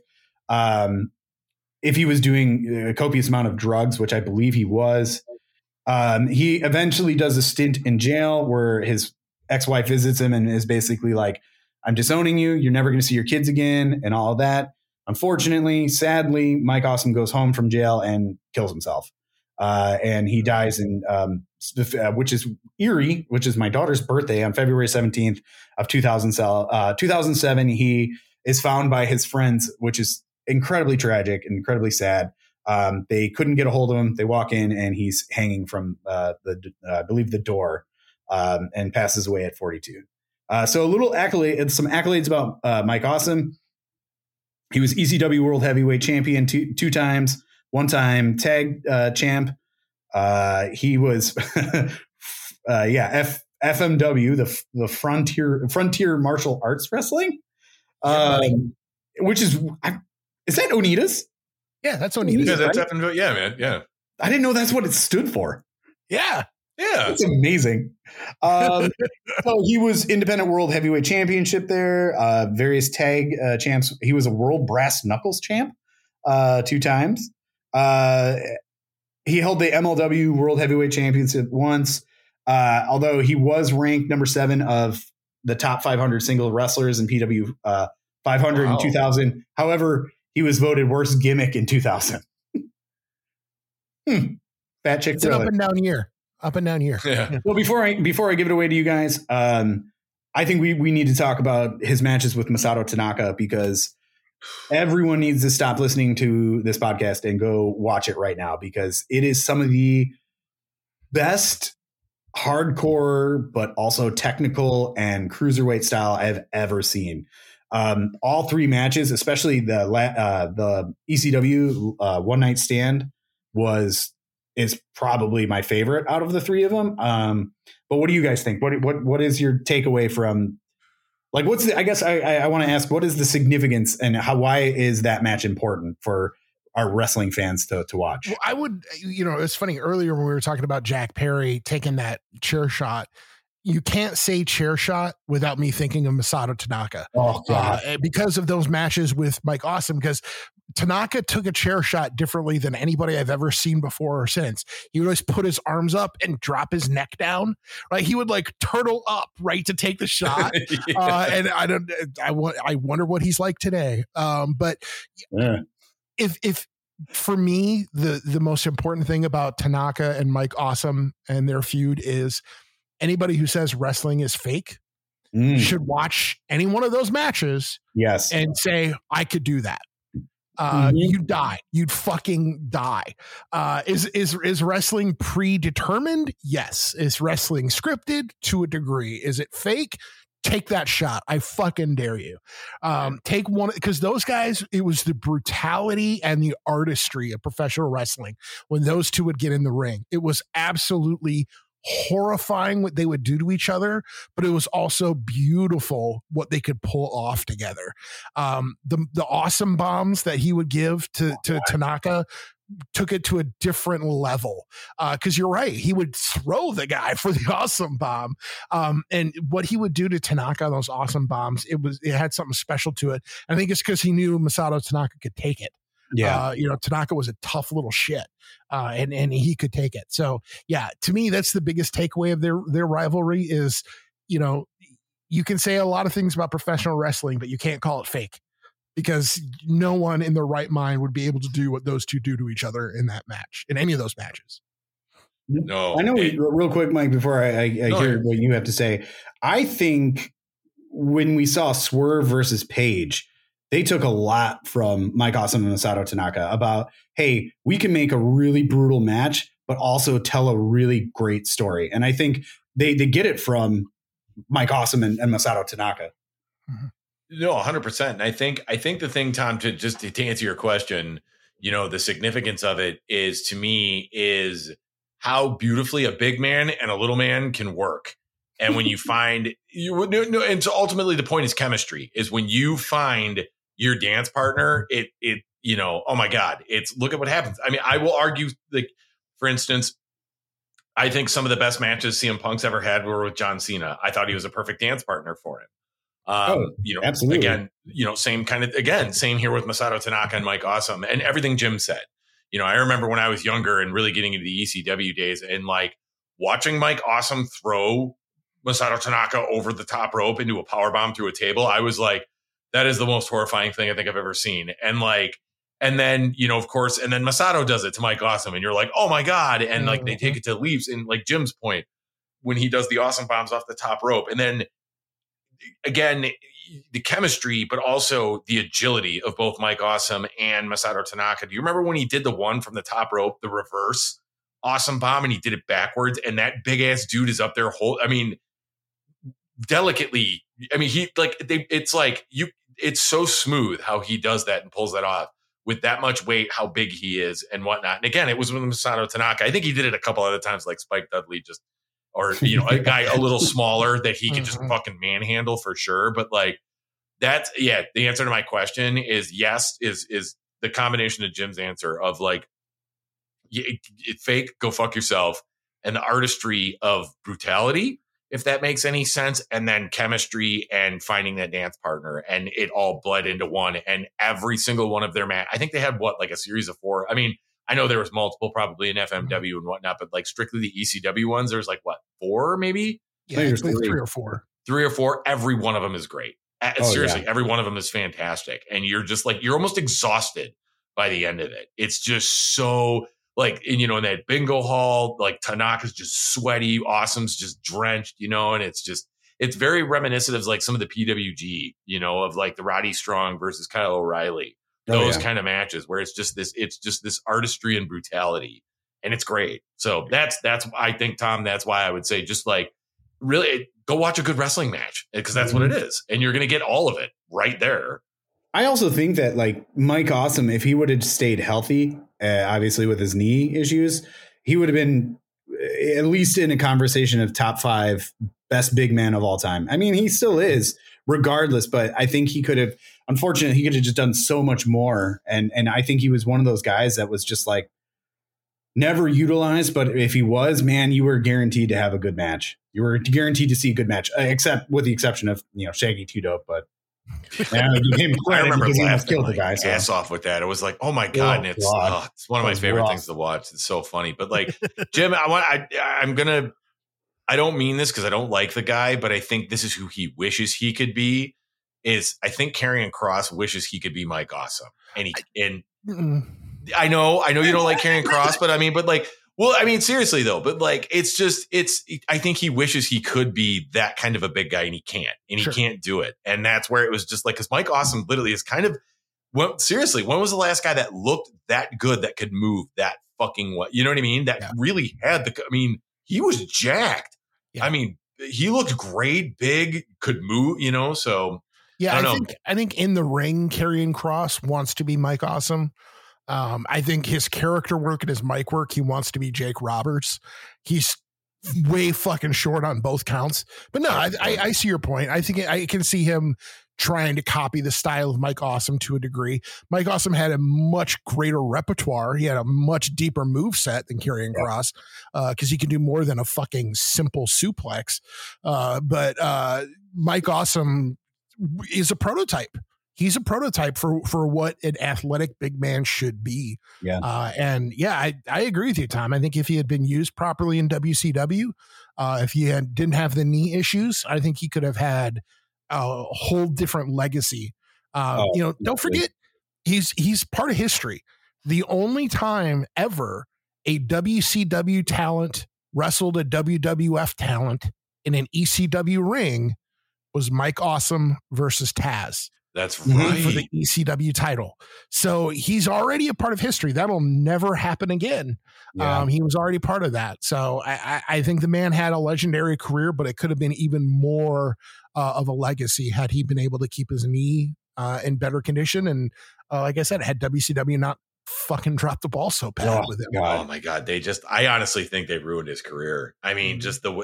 if he was doing a copious amount of drugs, which I believe he was. He eventually does a stint in jail where his ex-wife visits him and is basically like, I'm disowning you. You're never going to see your kids again and all of that. Unfortunately, sadly, Mike Awesome goes home from jail and kills himself. And he dies in, which is eerie, which is my daughter's birthday on February 17th of 2007. He is found by his friends, which is incredibly tragic and incredibly sad. They couldn't get a hold of him. They walk in and he's hanging from I believe the door, and passes away at 42. So some accolades about Mike Awesome. He was ECW World Heavyweight Champion two times, one time tag champ. He was FMW, the Frontier Martial Arts Wrestling, which is that Onita's? Yeah, that's Onita's. Yeah, that's right? FMW. Yeah, man. Yeah. I didn't know that's what it stood for. Yeah. Yeah. It's amazing. So he was Independent World Heavyweight Championship there, various tag champs. He was a World Brass Knuckles champ 2 times. He held the MLW World Heavyweight Championship once, although he was ranked number 7 of the top 500 single wrestlers in PW 500 in 2000. However, he was voted worst gimmick in 2000. Fat chick. It's an up and down year. Up and down here. Yeah. Well, before I give it away to you guys, I think we need to talk about his matches with Masato Tanaka, because everyone needs to stop listening to this podcast and go watch it right now, because it is some of the best hardcore, but also technical and cruiserweight style I've ever seen. All 3 matches, especially the ECW One Night Stand is probably my favorite out of the 3 of them. But what do you guys think? What is your takeaway from, like, I guess I want to ask, what is the significance and why is that match important for our wrestling fans to watch? Well, I would, it's funny, earlier when we were talking about Jack Perry taking that chair shot, you can't say chair shot without me thinking of Masato Tanaka. Oh God. Because of those matches with Mike Awesome, because Tanaka took a chair shot differently than anybody I've ever seen before or since. He would always put his arms up and drop his neck down. Right, he would like turtle up right to take the shot. And I wonder what he's like today. But if for me, the most important thing about Tanaka and Mike Awesome and their feud is anybody who says wrestling is fake should watch any one of those matches. Yes. And say, I could do that. You'd die. You'd fucking die. Is wrestling predetermined? Yes. Is wrestling scripted? To a degree. Is it fake? Take that shot. I fucking dare you. Take one, because those guys, it was the brutality and the artistry of professional wrestling when those two would get in the ring. It was absolutely horrifying what they would do to each other, but it was also beautiful what they could pull off together. The awesome bombs that he would give to Tanaka took it to a different level. Because you're right, he would throw the guy for the awesome bomb. And what he would do to Tanaka on those awesome bombs, it had something special to it. I think it's because he knew Masato Tanaka could take it. Yeah. Tanaka was a tough little shit. And he could take it. So yeah, to me, that's the biggest takeaway of their rivalry is, you can say a lot of things about professional wrestling, but you can't call it fake, because no one in their right mind would be able to do what those two do to each other in that match, in any of those matches. No, I know. Real quick, Mike, before I hear what you have to say, I think when we saw Swerve versus Page, they took a lot from Mike Awesome and Masato Tanaka about, hey, we can make a really brutal match, but also tell a really great story. And I think they get it from Mike Awesome and Masato Tanaka. No, 100%. And I think the thing, Tom, to answer your question, the significance of it is, to me, is how beautifully a big man and a little man can work. And when you find and so ultimately the point is chemistry, is when you find your dance partner, oh my God, look at what happens. I mean, I will argue, like, for instance, I think some of the best matches CM Punk's ever had were with John Cena. I thought he was a perfect dance partner for him. Absolutely. Again, same here with Masato Tanaka and Mike Awesome, and everything Jim said. I remember when I was younger and really getting into the ECW days, and like watching Mike Awesome throw Masato Tanaka over the top rope into a powerbomb through a table. I was like, that is the most horrifying thing I think I've ever seen. And then, of course, and then Masato does it to Mike Awesome, and you're like, oh my God. And like, they take it to leaps, and like Jim's point, when he does the awesome bombs off the top rope. And then again, the chemistry, but also the agility of both Mike Awesome and Masato Tanaka. Do you remember when he did the one from the top rope, the reverse awesome bomb, and he did it backwards, and that big ass dude is up there delicately. I mean, it's so smooth how he does that and pulls that off with that much weight, how big he is and whatnot. And again, it was with Masato Tanaka. I think he did it a couple other times, like Spike Dudley, a guy a little smaller that he could just fucking manhandle for sure. But like, that's, the answer to my question is yes, is the combination of Jim's answer of like, fake, go fuck yourself, and the artistry of brutality, if that makes any sense, and then chemistry and finding that dance partner, and it all bled into one. And every single one of their I think they had a series of 4. I mean, I know there was multiple probably in FMW and whatnot, but like strictly the ECW ones, there's 4 maybe? Yeah, it's like 3 or 4. 3 or 4. Every one of them is great. Seriously, every one of them is fantastic. And you're just like, you're almost exhausted by the end of it. It's just so like, in that bingo hall, like Tanaka's just sweaty, Awesome's just drenched, and it's very reminiscent of like some of the PWG, of like the Roddy Strong versus Kyle O'Reilly, those kind of matches where it's just this artistry and brutality, and it's great. So that's I think, Tom, that's why I would say just like really go watch a good wrestling match, because that's what it is, and you're going to get all of it right there. I also think that like Mike Awesome, if he would have stayed healthy, obviously with his knee issues, he would have been at least in a conversation of top 5 best big man of all time. I mean, he still is regardless, but I think he could have, unfortunately, he could have just done so much more. And I think he was one of those guys that was just like never utilized. But if he was, man, you were guaranteed to have a good match. You were guaranteed to see a good match, except with the exception of, Shaggy 2 Dope, but Yeah, he became I remember because he almost laughing killed the my guy. So. ass off with that. It was like, oh my God. And it's one of my favorite things to watch. It's so funny. But like, Jim, I don't mean this because I don't like the guy, but I think this is who he wishes he could be. I think Karrion Kross wishes he could be Mike Awesome. And I know you don't like Karrion Kross, but seriously though, but like, I think he wishes he could be that kind of a big guy and he can't, and he can't do it. And that's where it was just like, cause Mike Awesome literally is kind of, seriously, when was the last guy that looked that good that could move that fucking what? You know what I mean? That really had he was jacked. Yeah. I mean, he looked great, big, could move, so. Yeah, I think in the ring, Karrion Kross wants to be Mike Awesome. I think his character work and his mic work, he wants to be Jake Roberts. He's way fucking short on both counts. But no, I see your point. I think I can see him trying to copy the style of Mike Awesome to a degree. Mike Awesome had a much greater repertoire. He had a much deeper move set than Karrion Kross because he can do more than a fucking simple suplex. But Mike Awesome is a prototype. He's a prototype for what an athletic big man should be. Yeah. I agree with you, Tom. I think if he had been used properly in WCW, if he didn't have the knee issues, I think he could have had a whole different legacy. Don't forget, he's part of history. The only time ever a WCW talent wrestled a WWF talent in an ECW ring was Mike Awesome versus Taz. That's right. For the ECW title. So he's already a part of history. That'll never happen again. Yeah. He was already part of that. So I think the man had a legendary career, but it could have been even more of a legacy had he been able to keep his knee in better condition. And like I said, had WCW not fucking dropped the ball so bad with him. Oh my God. I honestly think they ruined his career. I mean, just he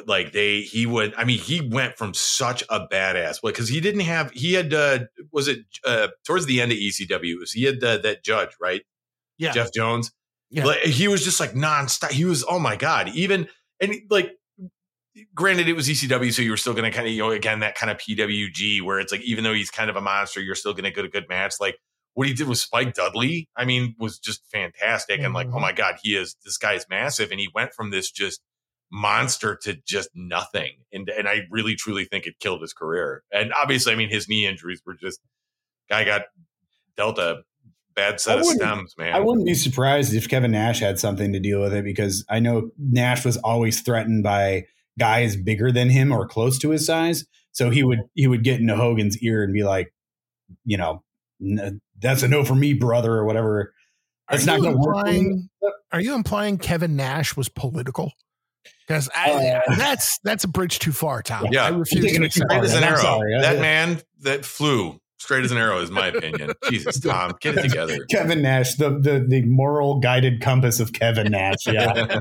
went from such a badass, because he had towards the end of ECW, he had that judge, right? Yeah. Jeff Jones. Yeah. Like, he was just like nonstop. He was, oh my God. Granted, it was ECW, so you were still going to kind of, again, that kind of PWG where it's like, even though he's kind of a monster, you're still going to get a good match. Like, what he did with Spike Dudley, was just fantastic. And like, oh my God, this guy's massive. And he went from this just monster to just nothing. And I really, truly think it killed his career. And obviously, his knee injuries were just, guy got dealt a bad set of stems, man. I wouldn't be surprised if Kevin Nash had something to deal with it, because I know Nash was always threatened by guys bigger than him or close to his size. So he would get into Hogan's ear and be like, that's a no for me, brother, or whatever. That's not going to work. Are you implying Kevin Nash was political? Because that's a bridge too far, Tom. Yeah, I refuse to accept straight as an arrow. That man that flew straight as an arrow is my opinion. Jesus, Tom, get it together. Kevin Nash, the moral guided compass of Kevin Nash. Yeah.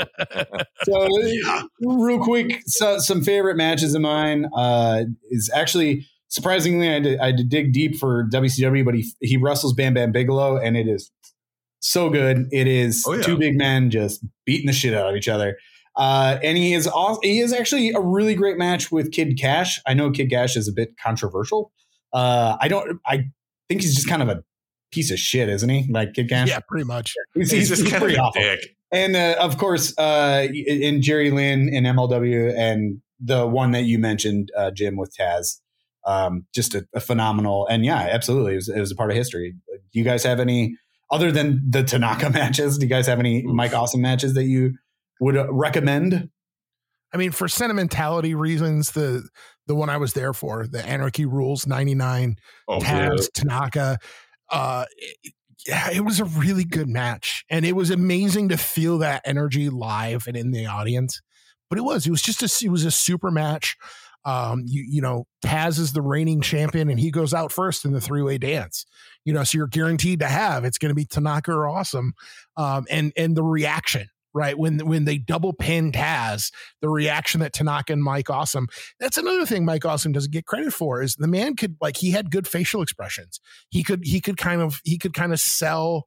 Real quick, some favorite matches of mine is actually. Surprisingly, I had to dig deep for WCW, but he wrestles Bam Bam Bigelow, and it is so good. It is two big men just beating the shit out of each other. And he is actually a really great match with Kid Cash. I know Kid Cash is a bit controversial. I think he's just kind of a piece of shit, isn't he? Like Kid Cash? Yeah, pretty much. He's just kind of a dick. And of course, in Jerry Lynn and MLW, and the one that you mentioned, Jim, with Taz. Just a phenomenal, and yeah, absolutely, it was a part of history. Do you guys have any, other than the Tanaka matches, do you guys have any Mike Awesome matches that you would recommend? For sentimentality reasons, the one I was there for, the Anarchy Rules 99, Taz, Tanaka, it was a really good match, and it was amazing to feel that energy live and in the audience. But it was just it was a super match. Taz is the reigning champion, and he goes out first in the three-way dance. So you're guaranteed to have, it's going to be Tanaka or Awesome, and the reaction, right, when they double pin Taz, the reaction that Tanaka and Mike Awesome. That's another thing Mike Awesome doesn't get credit for, is the man could, he had good facial expressions. He could kind of sell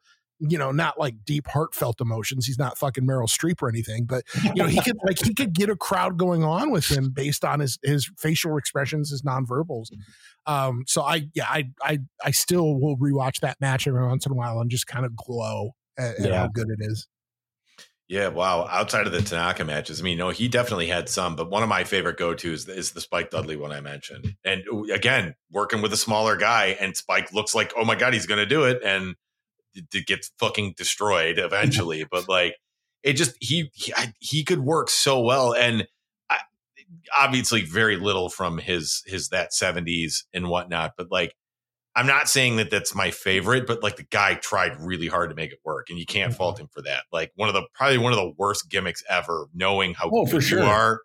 not like deep heartfelt emotions. He's not fucking Meryl Streep or anything, but he could get a crowd going on with him based on his facial expressions, his nonverbals. So I still will rewatch that match every once in a while and just kind of glow at how good it is. Yeah, wow. Outside of the Tanaka matches, I mean, no, he definitely had some, but one of my favorite go-tos is the Spike Dudley one I mentioned. And again, working with a smaller guy, and Spike looks like, oh my God, he's going to do it. And it gets fucking destroyed eventually. But like, it just, he could work so well. And obviously very little from his that 70s and whatnot. But like, I'm not saying that that's my favorite, but like the guy tried really hard to make it work, and you can't fault him for that. Like probably one of the worst gimmicks ever, knowing how good you are,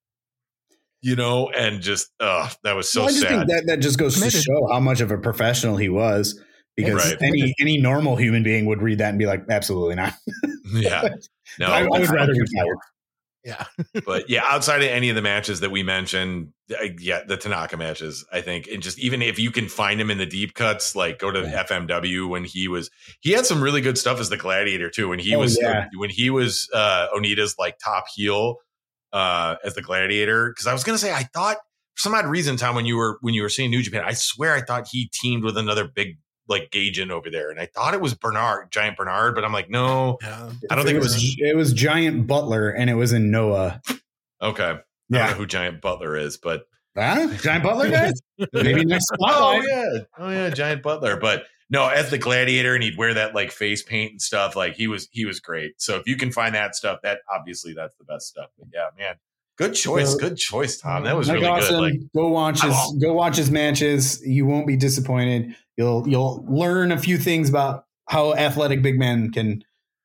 and just, that was so sad. I just think that just goes to show how much of a professional he was, because any normal human being would read that and be like, absolutely not. Yeah. No, I would rather retire. Yeah. But yeah, outside of any of the matches that we mentioned, the Tanaka matches, I think, and just even if you can find him in the deep cuts, like go to FMW when he had some really good stuff as the Gladiator too. When he was Onita's like top heel as the Gladiator. Because I was gonna say, I thought for some odd reason, Tom, when you were seeing New Japan, I swear I thought he teamed with another big like Gaijin over there, and I thought it was Giant Bernard, but I'm like, no, I don't think it was. It was Giant Butler, and it was in Noah. Okay, I don't know who Giant Butler is, but Giant Butler guys, maybe next spotlight. Oh yeah, Giant Butler. But no, as the Gladiator, and he'd wear that like face paint and stuff. Like he was great. So if you can find that stuff, that's the best stuff. But yeah, man. Good choice, Tom. That was really awesome. good. Like, go watch his matches. You won't be disappointed. You'll learn a few things about how athletic big men can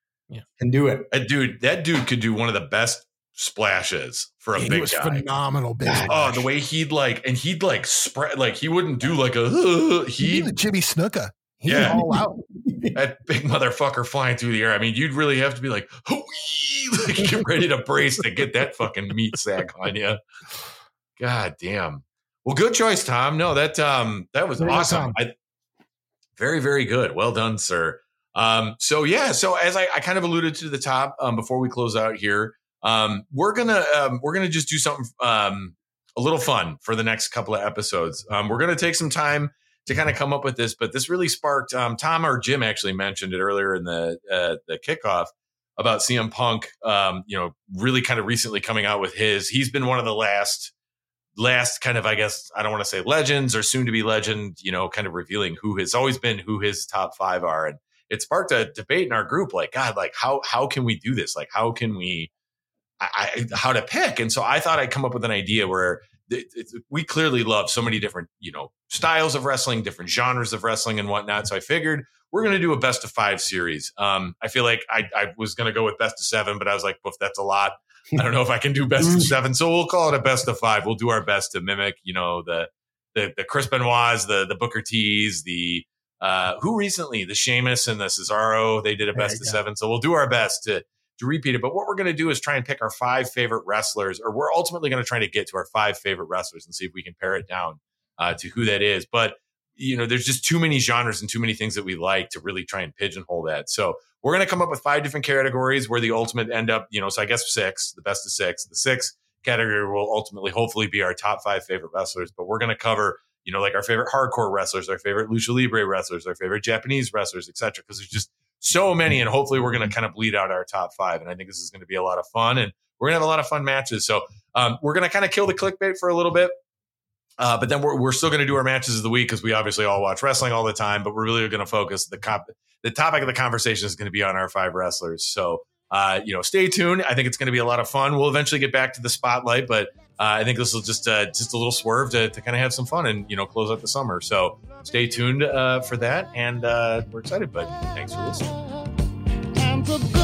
do it. That dude could do one of the best splashes for a big guy. He was phenomenal big splash. Oh, the way he'd spread, like he wouldn't do like he'd the Jimmy Snuka. He's all out. That big motherfucker flying through the air. I mean, you'd really have to be like, like get ready to brace to get that fucking meat sack on you. God damn. Well, good choice, Tom. No, that was awesome. Very, very good. Well done, sir. So as I kind of alluded to the top before we close out here, we're gonna just do something a little fun for the next couple of episodes. We're gonna take some time to kind of come up with this, but this really sparked Tom or Jim actually mentioned it earlier in the kickoff about CM Punk, really kind of recently coming out with he's been one of the last kind of, I guess, I don't want to say legends or soon to be legend, kind of revealing who his top 5 are. And it sparked a debate in our group, like, God, like how can we do this? Like, how can we, how to pick? And so I thought I'd come up with an idea where we clearly love so many different, styles of wrestling, different genres of wrestling and whatnot. So I figured we're going to do a best of 5 series. I feel like I was going to go with best of 7, but I was like, well, that's a lot. I don't know if I can do best of 7. So we'll call it a best of 5. We'll do our best to mimic, the Chris Benoit's, the Booker T's, who recently, the Sheamus and the Cesaro, they did a best of 7. So we'll do our best to repeat it. But what we're going to do is try and pick our 5 favorite wrestlers, or we're ultimately going to try to get to our 5 favorite wrestlers and see if we can pare it down to who that is. But, there's just too many genres and too many things that we like to really try and pigeonhole that. So we're going to come up with 5 different categories where the ultimate end up, so I guess 6, the best of 6. The 6th category will ultimately, hopefully, be our top 5 favorite wrestlers. But we're going to cover, like our favorite hardcore wrestlers, our favorite lucha libre wrestlers, our favorite Japanese wrestlers, etc. Because there's just so many, and hopefully we're going to kind of bleed out our top 5. And I think this is going to be a lot of fun, and we're going to have a lot of fun matches. So we're going to kind of kill the clickbait for a little bit. But then we're still going to do our matches of the week, because we obviously all watch wrestling all the time, but we're really going to focus. The topic of the conversation is going to be on our 5 wrestlers. So, stay tuned. I think it's going to be a lot of fun. We'll eventually get back to the spotlight, but I think this will just a little swerve to kind of have some fun and, close out the summer. So stay tuned for that. And we're excited, but thanks for listening.